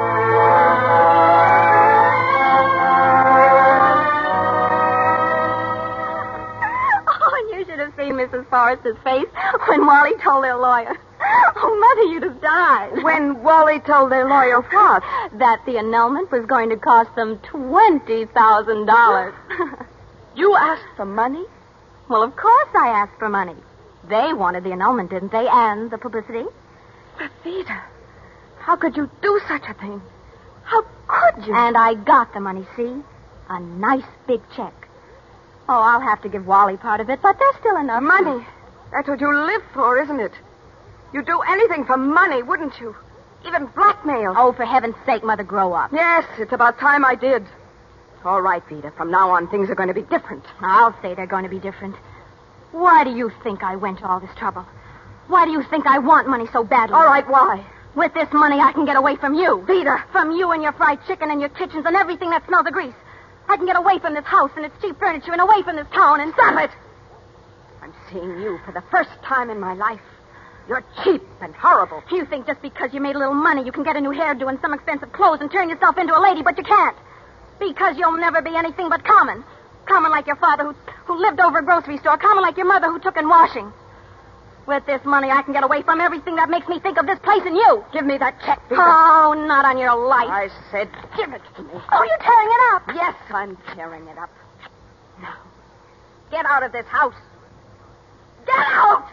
Speaker 5: See Missus Forrester's face when Wally told their lawyer. Oh, Mother, you'd have died.
Speaker 6: When Wally told their lawyer what?
Speaker 5: That the annulment was going to cost them twenty thousand dollars.
Speaker 6: You asked for money?
Speaker 5: Well, of course I asked for money. They wanted the annulment, didn't they? And the publicity.
Speaker 6: But, Vida, how could you do such a thing? How could you?
Speaker 5: And I got the money, see? A nice big check. Oh, I'll have to give Wally part of it, but there's still enough.
Speaker 6: Money. That's what you live for, isn't it? You'd do anything for money, wouldn't you? Even blackmail.
Speaker 5: Oh, for heaven's sake, Mother, grow up.
Speaker 6: Yes, it's about time I did. All right, Vida. From now on, things are going to be different.
Speaker 5: I'll say they're going to be different. Why do you think I went to all this trouble? Why do you think I want money so badly?
Speaker 6: All right, why?
Speaker 5: With this money, I can get away from you.
Speaker 6: Vida.
Speaker 5: From you and your fried chicken and your kitchens and everything that smells of grease. I can get away from this house and its cheap furniture and away from this town and...
Speaker 6: Stop it! I'm seeing you for the first time in my life. You're cheap and horrible.
Speaker 5: You think just because you made a little money you can get a new hairdo and some expensive clothes and turn yourself into a lady, but you can't. Because you'll never be anything but common. Common like your father who, who lived over a grocery store. Common like your mother who took in washing. With this money, I can get away from everything that makes me think of this place and you.
Speaker 6: Give me that check, Vida.
Speaker 5: Oh, not on your life.
Speaker 6: I said give it to me.
Speaker 5: Oh, you're tearing it up.
Speaker 6: Yes, I'm tearing it up.
Speaker 5: Now, get out of this house. Get out!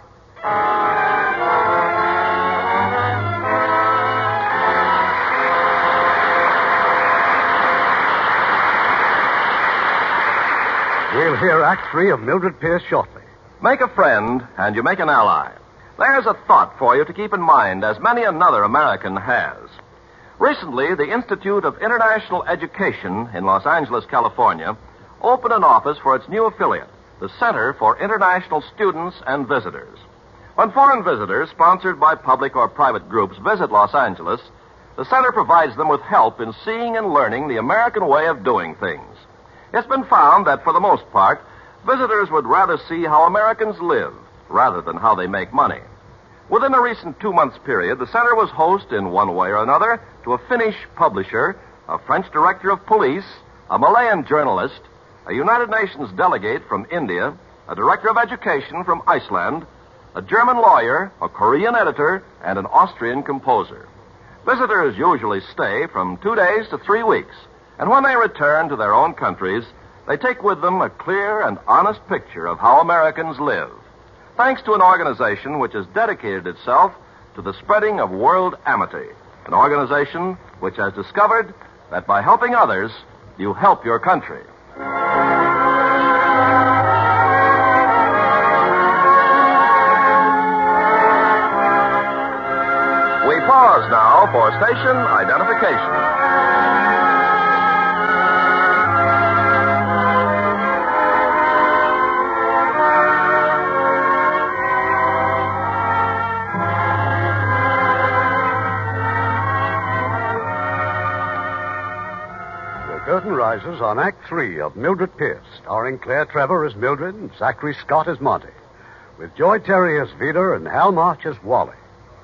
Speaker 2: We'll hear Act Three of Mildred Pierce shortly.
Speaker 1: Make a friend, and you make an ally. There's a thought for you to keep in mind, as many another American has. Recently, the Institute of International Education in Los Angeles, California, opened an office for its new affiliate, the Center for International Students and Visitors. When foreign visitors, sponsored by public or private groups, visit Los Angeles, the center provides them with help in seeing and learning the American way of doing things. It's been found that, for the most part, visitors would rather see how Americans live rather than how they make money. Within a recent two months period, the Center was host in one way or another to a Finnish publisher, a French director of police, a Malayan journalist, a United Nations delegate from India, a director of education from Iceland, a German lawyer, a Korean editor, and an Austrian composer. Visitors usually stay from two days to three weeks, and when they return to their own countries, they take with them a clear and honest picture of how Americans live, thanks to an organization which has dedicated itself to the spreading of world amity, an organization which has discovered that by helping others, you help your country. We pause now for station identification.
Speaker 2: Curtain rises on Act Three of Mildred Pierce, starring Claire Trevor as Mildred and Zachary Scott as Monty, with Joy Terry as Vida and Hal March as Wally.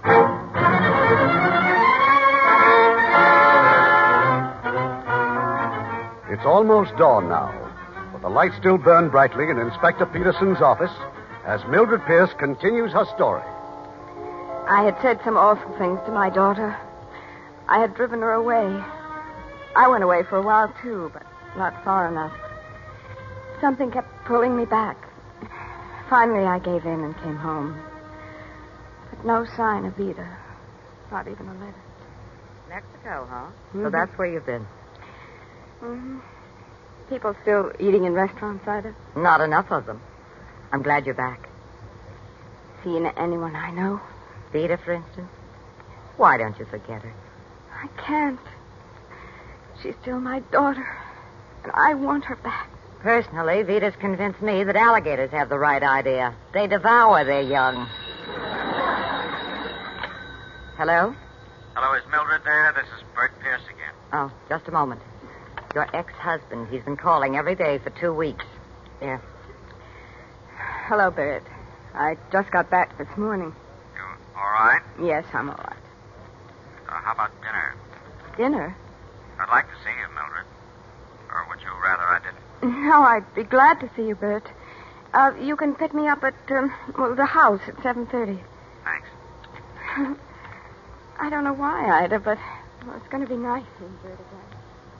Speaker 2: It's almost dawn now, but the lights still burn brightly in Inspector Peterson's office as Mildred Pierce continues her story.
Speaker 6: I had said some awful things to my daughter. I had driven her away. I went away for a while, too, but not far enough. Something kept pulling me back. Finally, I gave in and came home. But no sign of Vida. Not even a letter.
Speaker 10: Mexico, huh?
Speaker 6: Mm-hmm.
Speaker 10: So that's where you've been.
Speaker 6: Mm-hmm. People still eating in restaurants, either?
Speaker 10: Not enough of them. I'm glad you're back.
Speaker 6: Seen anyone I know?
Speaker 10: Vida, for instance? Why don't you forget her?
Speaker 6: I can't. She's still my daughter, and I want her back.
Speaker 10: Personally, Vida's convinced me that alligators have the right idea. They devour their young. Hello?
Speaker 7: Hello, is Mildred there? This is Bert Pierce again.
Speaker 10: Oh, just a moment. Your ex-husband, he's been calling every day for two weeks. Here.
Speaker 6: Hello, Bert. I just got back this morning.
Speaker 7: You all right?
Speaker 6: Yes, I'm all right.
Speaker 7: Uh, how about dinner?
Speaker 6: Dinner?
Speaker 7: I'd like to see you, Mildred. Or would you rather I didn't?
Speaker 6: No, I'd be glad to see you, Bert. Uh, you can pick me up at um, well, the house at seven thirty.
Speaker 7: Thanks.
Speaker 6: I don't know why, Ida, but well, it's going to be nice seeing Bert again.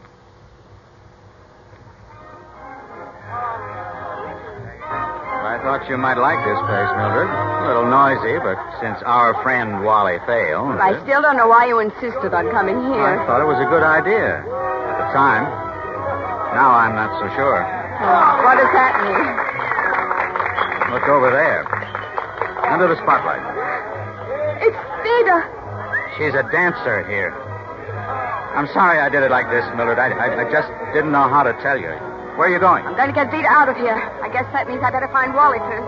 Speaker 7: I thought you might like this place, Mildred. A little noisy, but since our friend Wally failed...
Speaker 6: Well, I still don't know why you insisted on coming here.
Speaker 7: I thought it was a good idea at the time. Now I'm not so sure.
Speaker 6: Oh, what does that mean?
Speaker 7: Look over there. Under the spotlight.
Speaker 6: It's Vida.
Speaker 7: She's a dancer here. I'm sorry I did it like this, Mildred. I, I, I just didn't know how to tell you. Where are you going?
Speaker 6: I'm going to get Vida out of here. I guess that means I better find Wally first.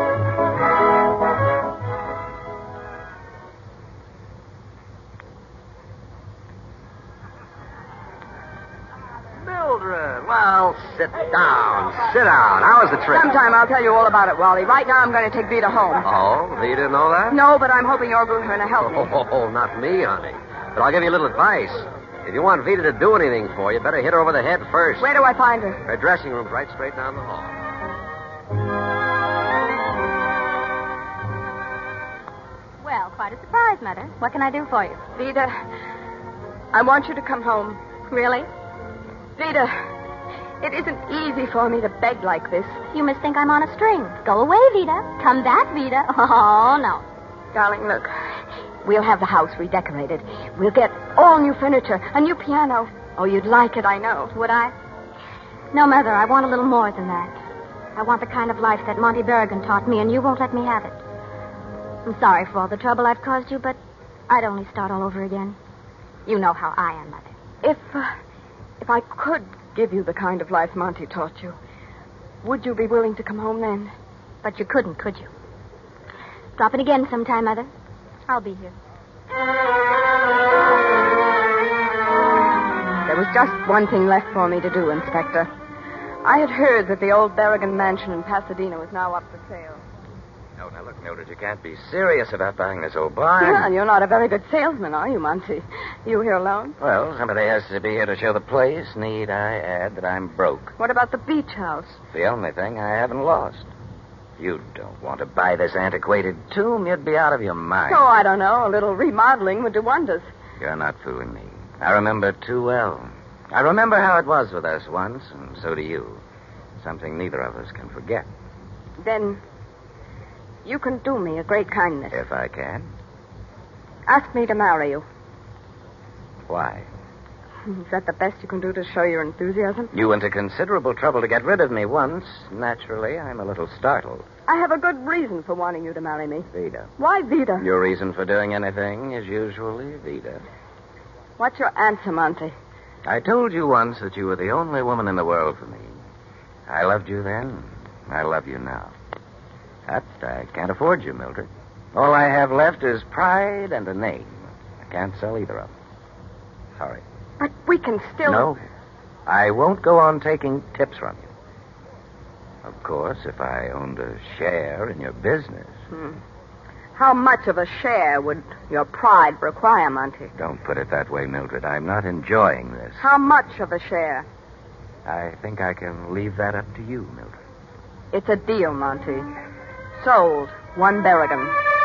Speaker 4: Mildred, well, sit down. Sit down. How was the trip?
Speaker 6: Sometime I'll tell you all about it, Wally. Right now I'm going to take Vida home.
Speaker 4: Oh, you didn't know that?
Speaker 6: No, but I'm hoping you're going to help me.
Speaker 4: Oh, not me, honey. But I'll give you a little advice. If you want Vida to do anything for you, better hit her over the head first.
Speaker 6: Where do I find her?
Speaker 4: Her dressing room's right straight down the hall.
Speaker 5: Well, quite a surprise, Mother. What can I do for you?
Speaker 6: Vida, I want you to come home.
Speaker 5: Really?
Speaker 6: Vida, it isn't easy for me to beg like this.
Speaker 5: You must think I'm on a string. Go away, Vida. Come back, Vida. Oh, no.
Speaker 6: Darling, look. We'll have the house redecorated. We'll get all new furniture, a new piano. Oh, you'd like it, I know.
Speaker 5: Would I? No, Mother, I want a little more than that. I want the kind of life that Monty Berrigan taught me, and you won't let me have it. I'm sorry for all the trouble I've caused you, but I'd only start all over again. You know how I am, Mother.
Speaker 6: If, uh, if I could give you the kind of life Monty taught you, would you be willing to come home then?
Speaker 5: But you couldn't, could you? Drop it again sometime, Mother. I'll be here.
Speaker 6: There was just one thing left for me to do, Inspector. I had heard that the old Berrigan mansion in Pasadena was now up for sale.
Speaker 9: No, now look, Mildred, you can't be serious about buying this old barn.
Speaker 6: Well, you're not a very good salesman, are you, Monty? You here alone?
Speaker 9: Well, somebody has to be here to show the place. Need I add that I'm broke?
Speaker 6: What about the beach house?
Speaker 9: The only thing I haven't lost. You don't want to buy this antiquated tomb. You'd be out of your mind.
Speaker 6: Oh, I don't know. A little remodeling would do wonders.
Speaker 9: You're not fooling me. I remember too well. I remember how it was with us once, and so do you. Something neither of us can forget.
Speaker 6: Then you can do me a great kindness.
Speaker 9: If I can.
Speaker 6: Ask me to marry you.
Speaker 9: Why?
Speaker 6: Is that the best you can do to show your enthusiasm?
Speaker 9: You went to considerable trouble to get rid of me once. Naturally, I'm a little startled.
Speaker 6: I have a good reason for wanting you to marry me.
Speaker 9: Vida.
Speaker 6: Why Vida?
Speaker 9: Your reason for doing anything is usually Vida.
Speaker 6: What's your answer, Monty?
Speaker 9: I told you once that you were the only woman in the world for me. I loved you then. I love you now. That I can't afford you, Mildred. All I have left is pride and a name. I can't sell either of them. Sorry.
Speaker 6: But we can still...
Speaker 9: No. I won't go on taking tips from you. Of course, if I owned a share in your business.
Speaker 6: Hmm. How much of a share would your pride require, Monty?
Speaker 9: Don't put it that way, Mildred. I'm not enjoying this.
Speaker 6: How much of a share?
Speaker 9: I think I can leave that up to you, Mildred.
Speaker 6: It's a deal, Monty. Sold. One Berrigan.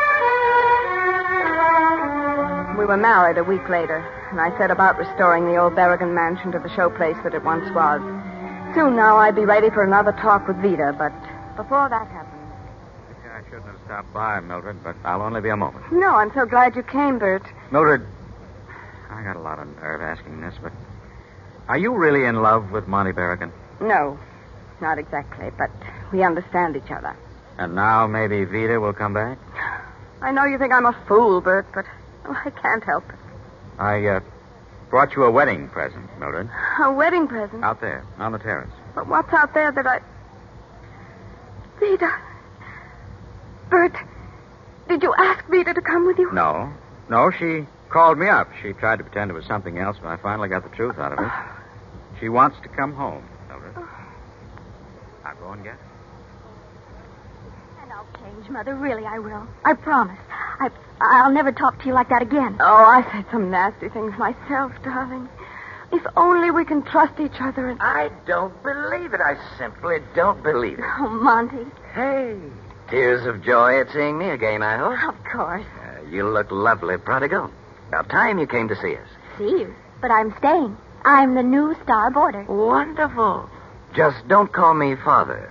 Speaker 6: We were married a week later, and I set about restoring the old Berrigan mansion to the showplace that it once was. Soon now I'd be ready for another talk with Vida, but before that happened...
Speaker 7: I shouldn't have stopped by, Mildred, but I'll only be a moment.
Speaker 6: No, I'm so glad you came, Bert.
Speaker 7: Mildred, I got a lot of nerve asking this, but are you really in love with Monty Berrigan?
Speaker 6: No, not exactly, but we understand each other.
Speaker 7: And now maybe Vida will come back?
Speaker 6: I know you think I'm a fool, Bert, but oh, I can't help it.
Speaker 7: I uh, brought you a wedding present, Mildred.
Speaker 6: A wedding present?
Speaker 7: Out there, on the terrace.
Speaker 6: But what's out there that I... Vida. Bert, did you ask Vida to come with you?
Speaker 7: No. No, she called me up. She tried to pretend it was something else, but I finally got the truth out of her. She wants to come home, Mildred. I'll go and get her.
Speaker 5: And I'll change, Mother. Really, I will. I promise. I, I'll never talk to you like that again.
Speaker 6: Oh, I said some nasty things myself, darling. If only we can trust each other and...
Speaker 9: I don't believe it. I simply don't believe it.
Speaker 5: Oh, Monty.
Speaker 9: Hey, tears of joy at seeing me again, I hope.
Speaker 5: Of course.
Speaker 9: Uh, you look lovely, prodigal. About time you came to see us.
Speaker 5: See you. But I'm staying. I'm the new star boarder.
Speaker 9: Wonderful. Just don't call me father.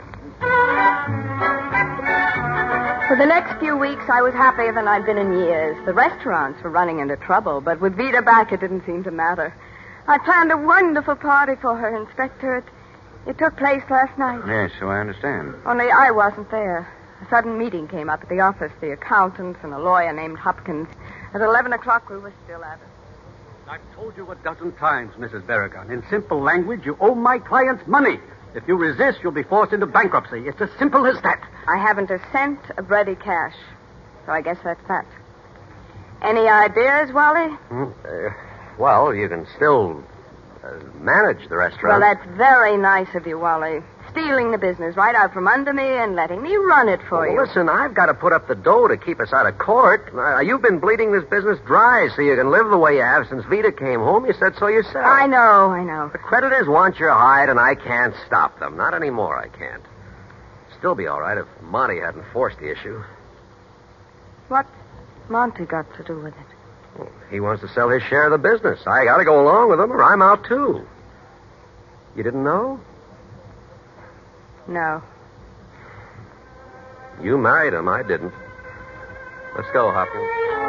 Speaker 6: For the next few weeks, I was happier than I'd been in years. The restaurants were running into trouble, but with Vida back, it didn't seem to matter. I planned a wonderful party for her, Inspector. It, it took place last night.
Speaker 7: Yes, so I understand.
Speaker 6: Only I wasn't there. A sudden meeting came up at the office. The accountants and a lawyer named Hopkins. At eleven o'clock, we were still at it.
Speaker 2: I've told you a dozen times, Missus Berrigan. In simple language, you owe my clients money. If you resist, you'll be forced into bankruptcy. It's as simple as that.
Speaker 6: I haven't a cent of ready cash, so I guess that's that. Any ideas, Wally?
Speaker 4: Hmm? Uh, well, you can still uh, manage the restaurant.
Speaker 6: Well, that's very nice of you, Wally. Stealing the business right out from under me and letting me run it for
Speaker 4: well,
Speaker 6: you.
Speaker 4: Listen, I've got to put up the dough to keep us out of court. Uh, you've been bleeding this business dry so you can live the way you have since Vida came home. You said so yourself.
Speaker 6: I know, I know.
Speaker 4: The creditors want your hide, and I can't stop them. Not anymore, I can't. Still be all right if Monty hadn't forced the issue.
Speaker 6: What's Monty got to do with it?
Speaker 4: Well, he wants to sell his share of the business. I got to go along with him, or I'm out too. You didn't know?
Speaker 6: No.
Speaker 4: You married him. I didn't. Let's go, Hopkins.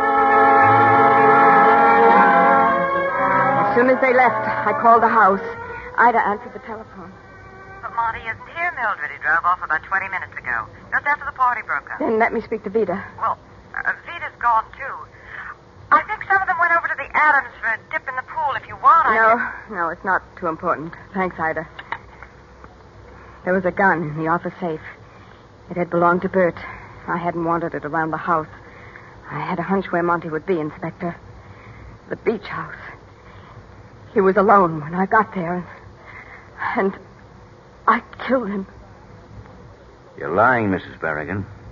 Speaker 6: As soon as they left, I called the house. Ida answered the telephone.
Speaker 10: But Monty isn't here, Mildred. He drove off about twenty minutes ago. Just after the party broke up.
Speaker 6: Then let me speak to Vida.
Speaker 10: Well, uh, Vita's gone, too. I think some of them went over to the Adams for a dip in the pool. If you want, I
Speaker 6: No,
Speaker 10: can...
Speaker 6: no, it's not too important. Thanks, Ida. There was a gun in the office safe. It had belonged to Bert. I hadn't wanted it around the house. I had a hunch where Monty would be, Inspector. The beach house. He was alone when I got there, and, and I killed him.
Speaker 8: You're lying, Missus Berrigan.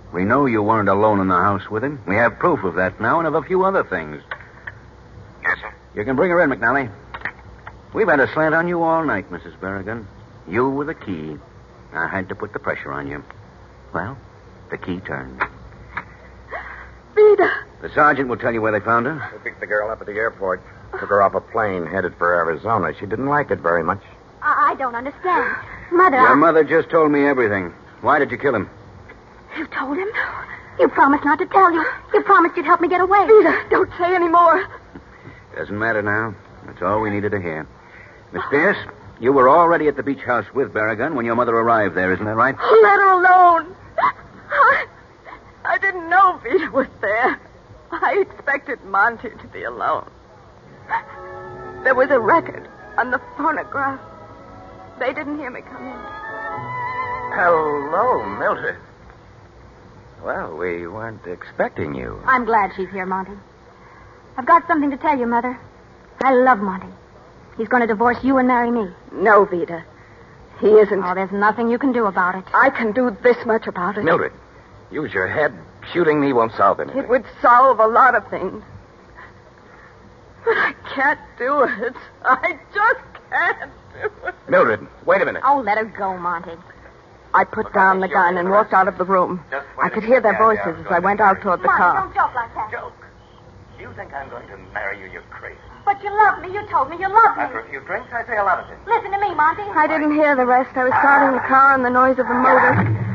Speaker 8: We know you weren't alone in the house with him. We have proof of that now and of a few other things.
Speaker 3: Yes, sir.
Speaker 8: You can bring her in, McNally. We've had a slant on you all night, Missus Berrigan. You were the key. I had to put the pressure on you. Well, the key turned.
Speaker 11: Vida.
Speaker 8: The sergeant will tell you where they found her.
Speaker 3: We picked the girl up at the airport. Took her off a plane headed for Arizona. She didn't like it very much.
Speaker 5: I, I don't understand. Mother.
Speaker 8: Your
Speaker 5: I...
Speaker 8: mother just told me everything. Why did you kill him?
Speaker 5: You told him? You promised not to tell you. You promised you'd help me get away.
Speaker 11: Vida, don't say any more.
Speaker 8: Doesn't matter now. That's all we needed to hear. Miss Pierce, you were already at the beach house with Berrigan when your mother arrived there, isn't that right?
Speaker 11: Oh, let her alone. I, I didn't know Vida was there. I expected Monty to be alone. There was a record on the phonograph. They didn't hear me come in.
Speaker 3: Hello, Mildred. Well, we weren't expecting you.
Speaker 5: I'm glad she's here, Monty. I've got something to tell you, Mother. I love Monty. He's going to divorce you and marry me.
Speaker 11: No, Vida. He isn't.
Speaker 5: Oh, there's nothing you can do about it.
Speaker 11: I can do this much about it.
Speaker 3: Mildred, use your head. Shooting me won't solve anything.
Speaker 11: It would solve a lot of things. But I can't do it. I just can't do it.
Speaker 3: Mildred, wait a minute.
Speaker 5: Oh, let her go, Monty.
Speaker 11: I put down the gun and walked out of the room. I could hear their voices as I went out toward the
Speaker 5: Monty,
Speaker 11: car.
Speaker 5: don't joke like that.
Speaker 3: Joke? You think I'm going to marry you? You're crazy.
Speaker 5: But you love me. You told me you loved me.
Speaker 3: After a few drinks, I say a lot of things.
Speaker 5: Listen to me, Monty.
Speaker 11: I didn't hear the rest. I was starting the car and the noise of the motor.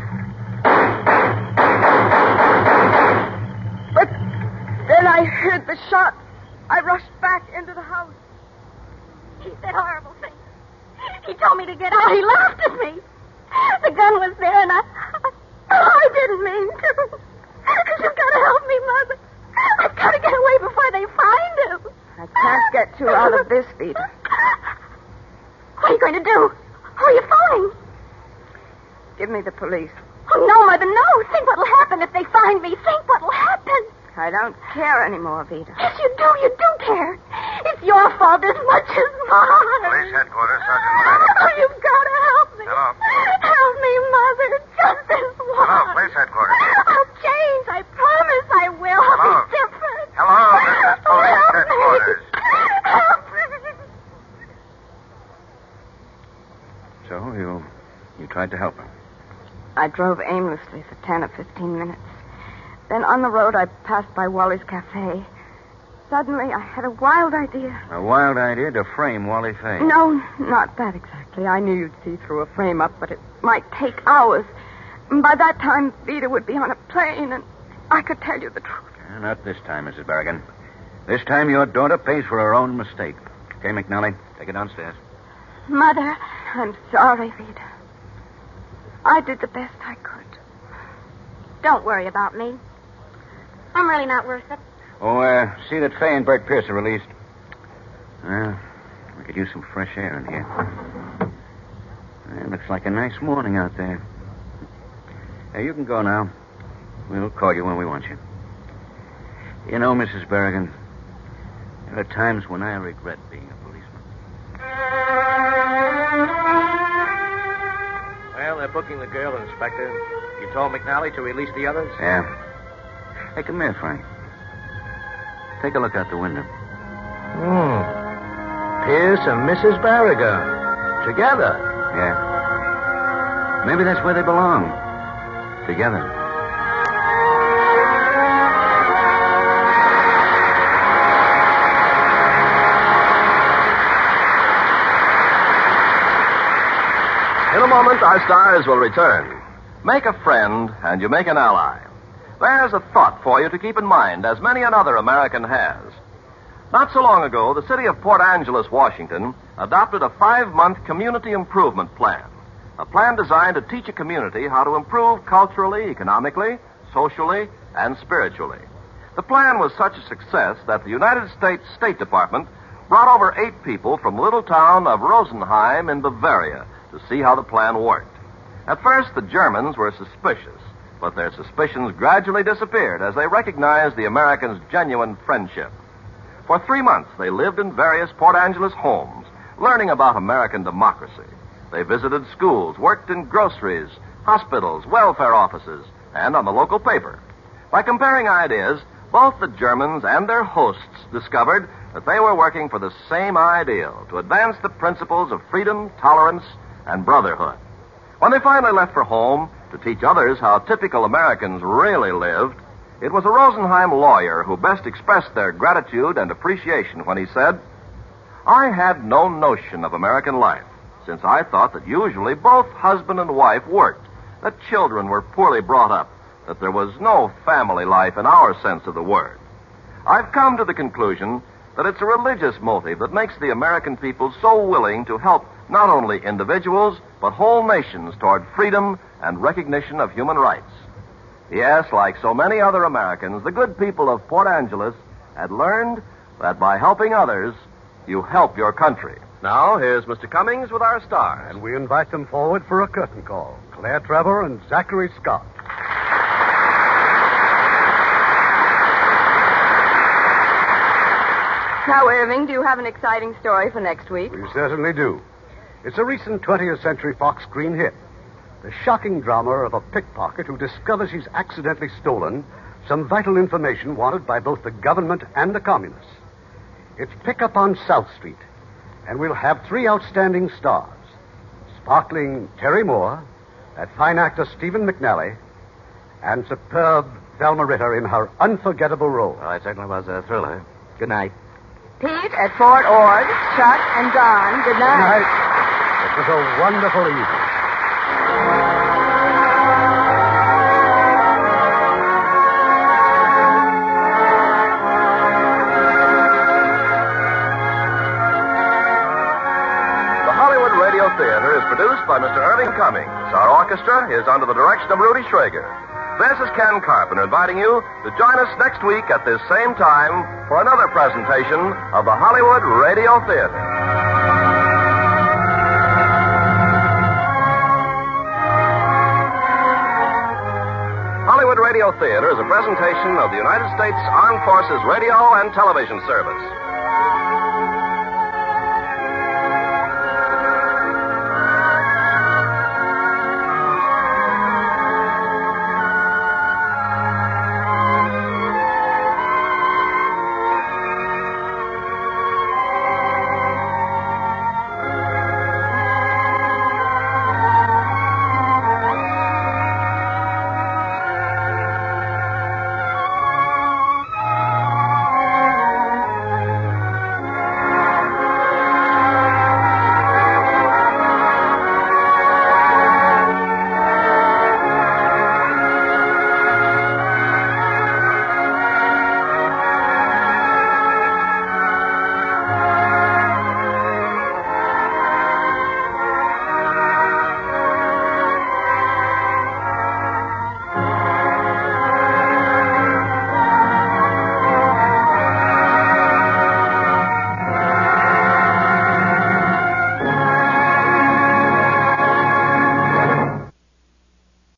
Speaker 11: But then I heard the shot. I rushed back into the house.
Speaker 5: He said horrible things. He told me to get out. He laughed at me. The gun was there, and I... Oh, I didn't mean to. You've got to help me, Mother. I've got to get away before they find him.
Speaker 11: I can't get you out of this, Vida.
Speaker 5: What are you going to do? Who are you phoning?
Speaker 11: Give me the police.
Speaker 5: Oh, no, Mother, no. Think what'll happen if they find me. Think what'll happen.
Speaker 11: I don't care anymore, Vida.
Speaker 5: Yes, you do. You do care. It's your fault as much as mine.
Speaker 3: Police headquarters, Sergeant Moran.
Speaker 5: Oh, you've got to help me.
Speaker 3: Hello.
Speaker 5: Help me, Mother. Just this once.
Speaker 3: Hello, police headquarters.
Speaker 5: I'll change. I promise I will. I'll
Speaker 3: Hello.
Speaker 5: be different.
Speaker 3: Hello, this is police
Speaker 5: Help
Speaker 3: headquarters.
Speaker 5: Me. Help me.
Speaker 8: So you you tried to help her?
Speaker 11: I drove aimlessly for ten or fifteen minutes. Then on the road, I passed by Wally's Cafe. Suddenly, I had a wild idea.
Speaker 8: A wild idea to frame Wally Fay.
Speaker 11: No, not that exactly. I knew you'd see through a frame-up, but it might take hours. And by that time, Vida would be on a plane, and I could tell you the truth.
Speaker 8: Uh, not this time, Missus Berrigan. This time, your daughter pays for her own mistake. Okay, McNally, take it downstairs.
Speaker 5: Mother.
Speaker 11: I'm sorry, Vida. I did the best I could.
Speaker 5: Don't worry about me. I'm really not worth it.
Speaker 8: Oh, uh, see that Fay and Bert Pierce are released. Well, we could use some fresh air in here. It looks like a nice morning out there. Hey, you can go now. We'll call you when we want you. You know, Missus Berrigan, there are times when I regret being a policeman.
Speaker 12: Well, they're booking the girl, Inspector. You told McNally to release the others?
Speaker 8: Yeah. Hey, come here, Frank. Take a look out the window.
Speaker 12: Hmm. Pierce and Missus Berrigan. Together.
Speaker 8: Yeah. Maybe that's where they belong. Together.
Speaker 1: In a moment, our stars will return. Make a friend, and you make an ally. There's a thought for you to keep in mind, as many another American has. Not so long ago, the city of Port Angeles, Washington, adopted a five-month community improvement plan. A plan designed to teach a community how to improve culturally, economically, socially, and spiritually. The plan was such a success that the United States State Department brought over eight people from the little town of Rosenheim in Bavaria to see how the plan worked. At first, the Germans were suspicious, but their suspicions gradually disappeared as they recognized the Americans' genuine friendship. For three months, they lived in various Port Angeles homes, learning about American democracy. They visited schools, worked in groceries, hospitals, welfare offices, and on the local paper. By comparing ideas, both the Germans and their hosts discovered that they were working for the same ideal, to advance the principles of freedom, tolerance, and brotherhood. When they finally left for home to teach others how typical Americans really lived, it was a Rosenheim lawyer who best expressed their gratitude and appreciation when he said, "I had no notion of American life, since I thought that usually both husband and wife worked, that children were poorly brought up, that there was no family life in our sense of the word. I've come to the conclusion that it's a religious motive that makes the American people so willing to help not only individuals, but whole nations toward freedom and recognition of human rights." Yes, like so many other Americans, the good people of Port Angeles had learned that by helping others, you help your country. Now, here's Mister Cummings with our stars.
Speaker 2: And we invite them forward for a curtain call. Claire Trevor and Zachary Scott.
Speaker 6: Now, Irving, do you have an exciting story for next week?
Speaker 2: We certainly do. It's a recent twentieth Century Fox screen hit. The shocking drama of a pickpocket who discovers he's accidentally stolen some vital information wanted by both the government and the communists. It's Pickup on South Street, and we'll have three outstanding stars. Sparkling Terry Moore, that fine actor Stephen McNally, and superb Thelma Ritter in her unforgettable role.
Speaker 9: Well, it certainly was a thriller. Good night.
Speaker 6: Pete at Fort Ord, Chuck and Don, good night.
Speaker 2: Good night. It was a wonderful evening.
Speaker 1: Theater is produced by Mister Irving Cummings. Our orchestra is under the direction of Rudy Schrager. This is Ken Carpenter inviting you to join us next week at this same time for another presentation of the Hollywood Radio Theater. Hollywood Radio Theater is a presentation of the United States Armed Forces Radio and Television Service.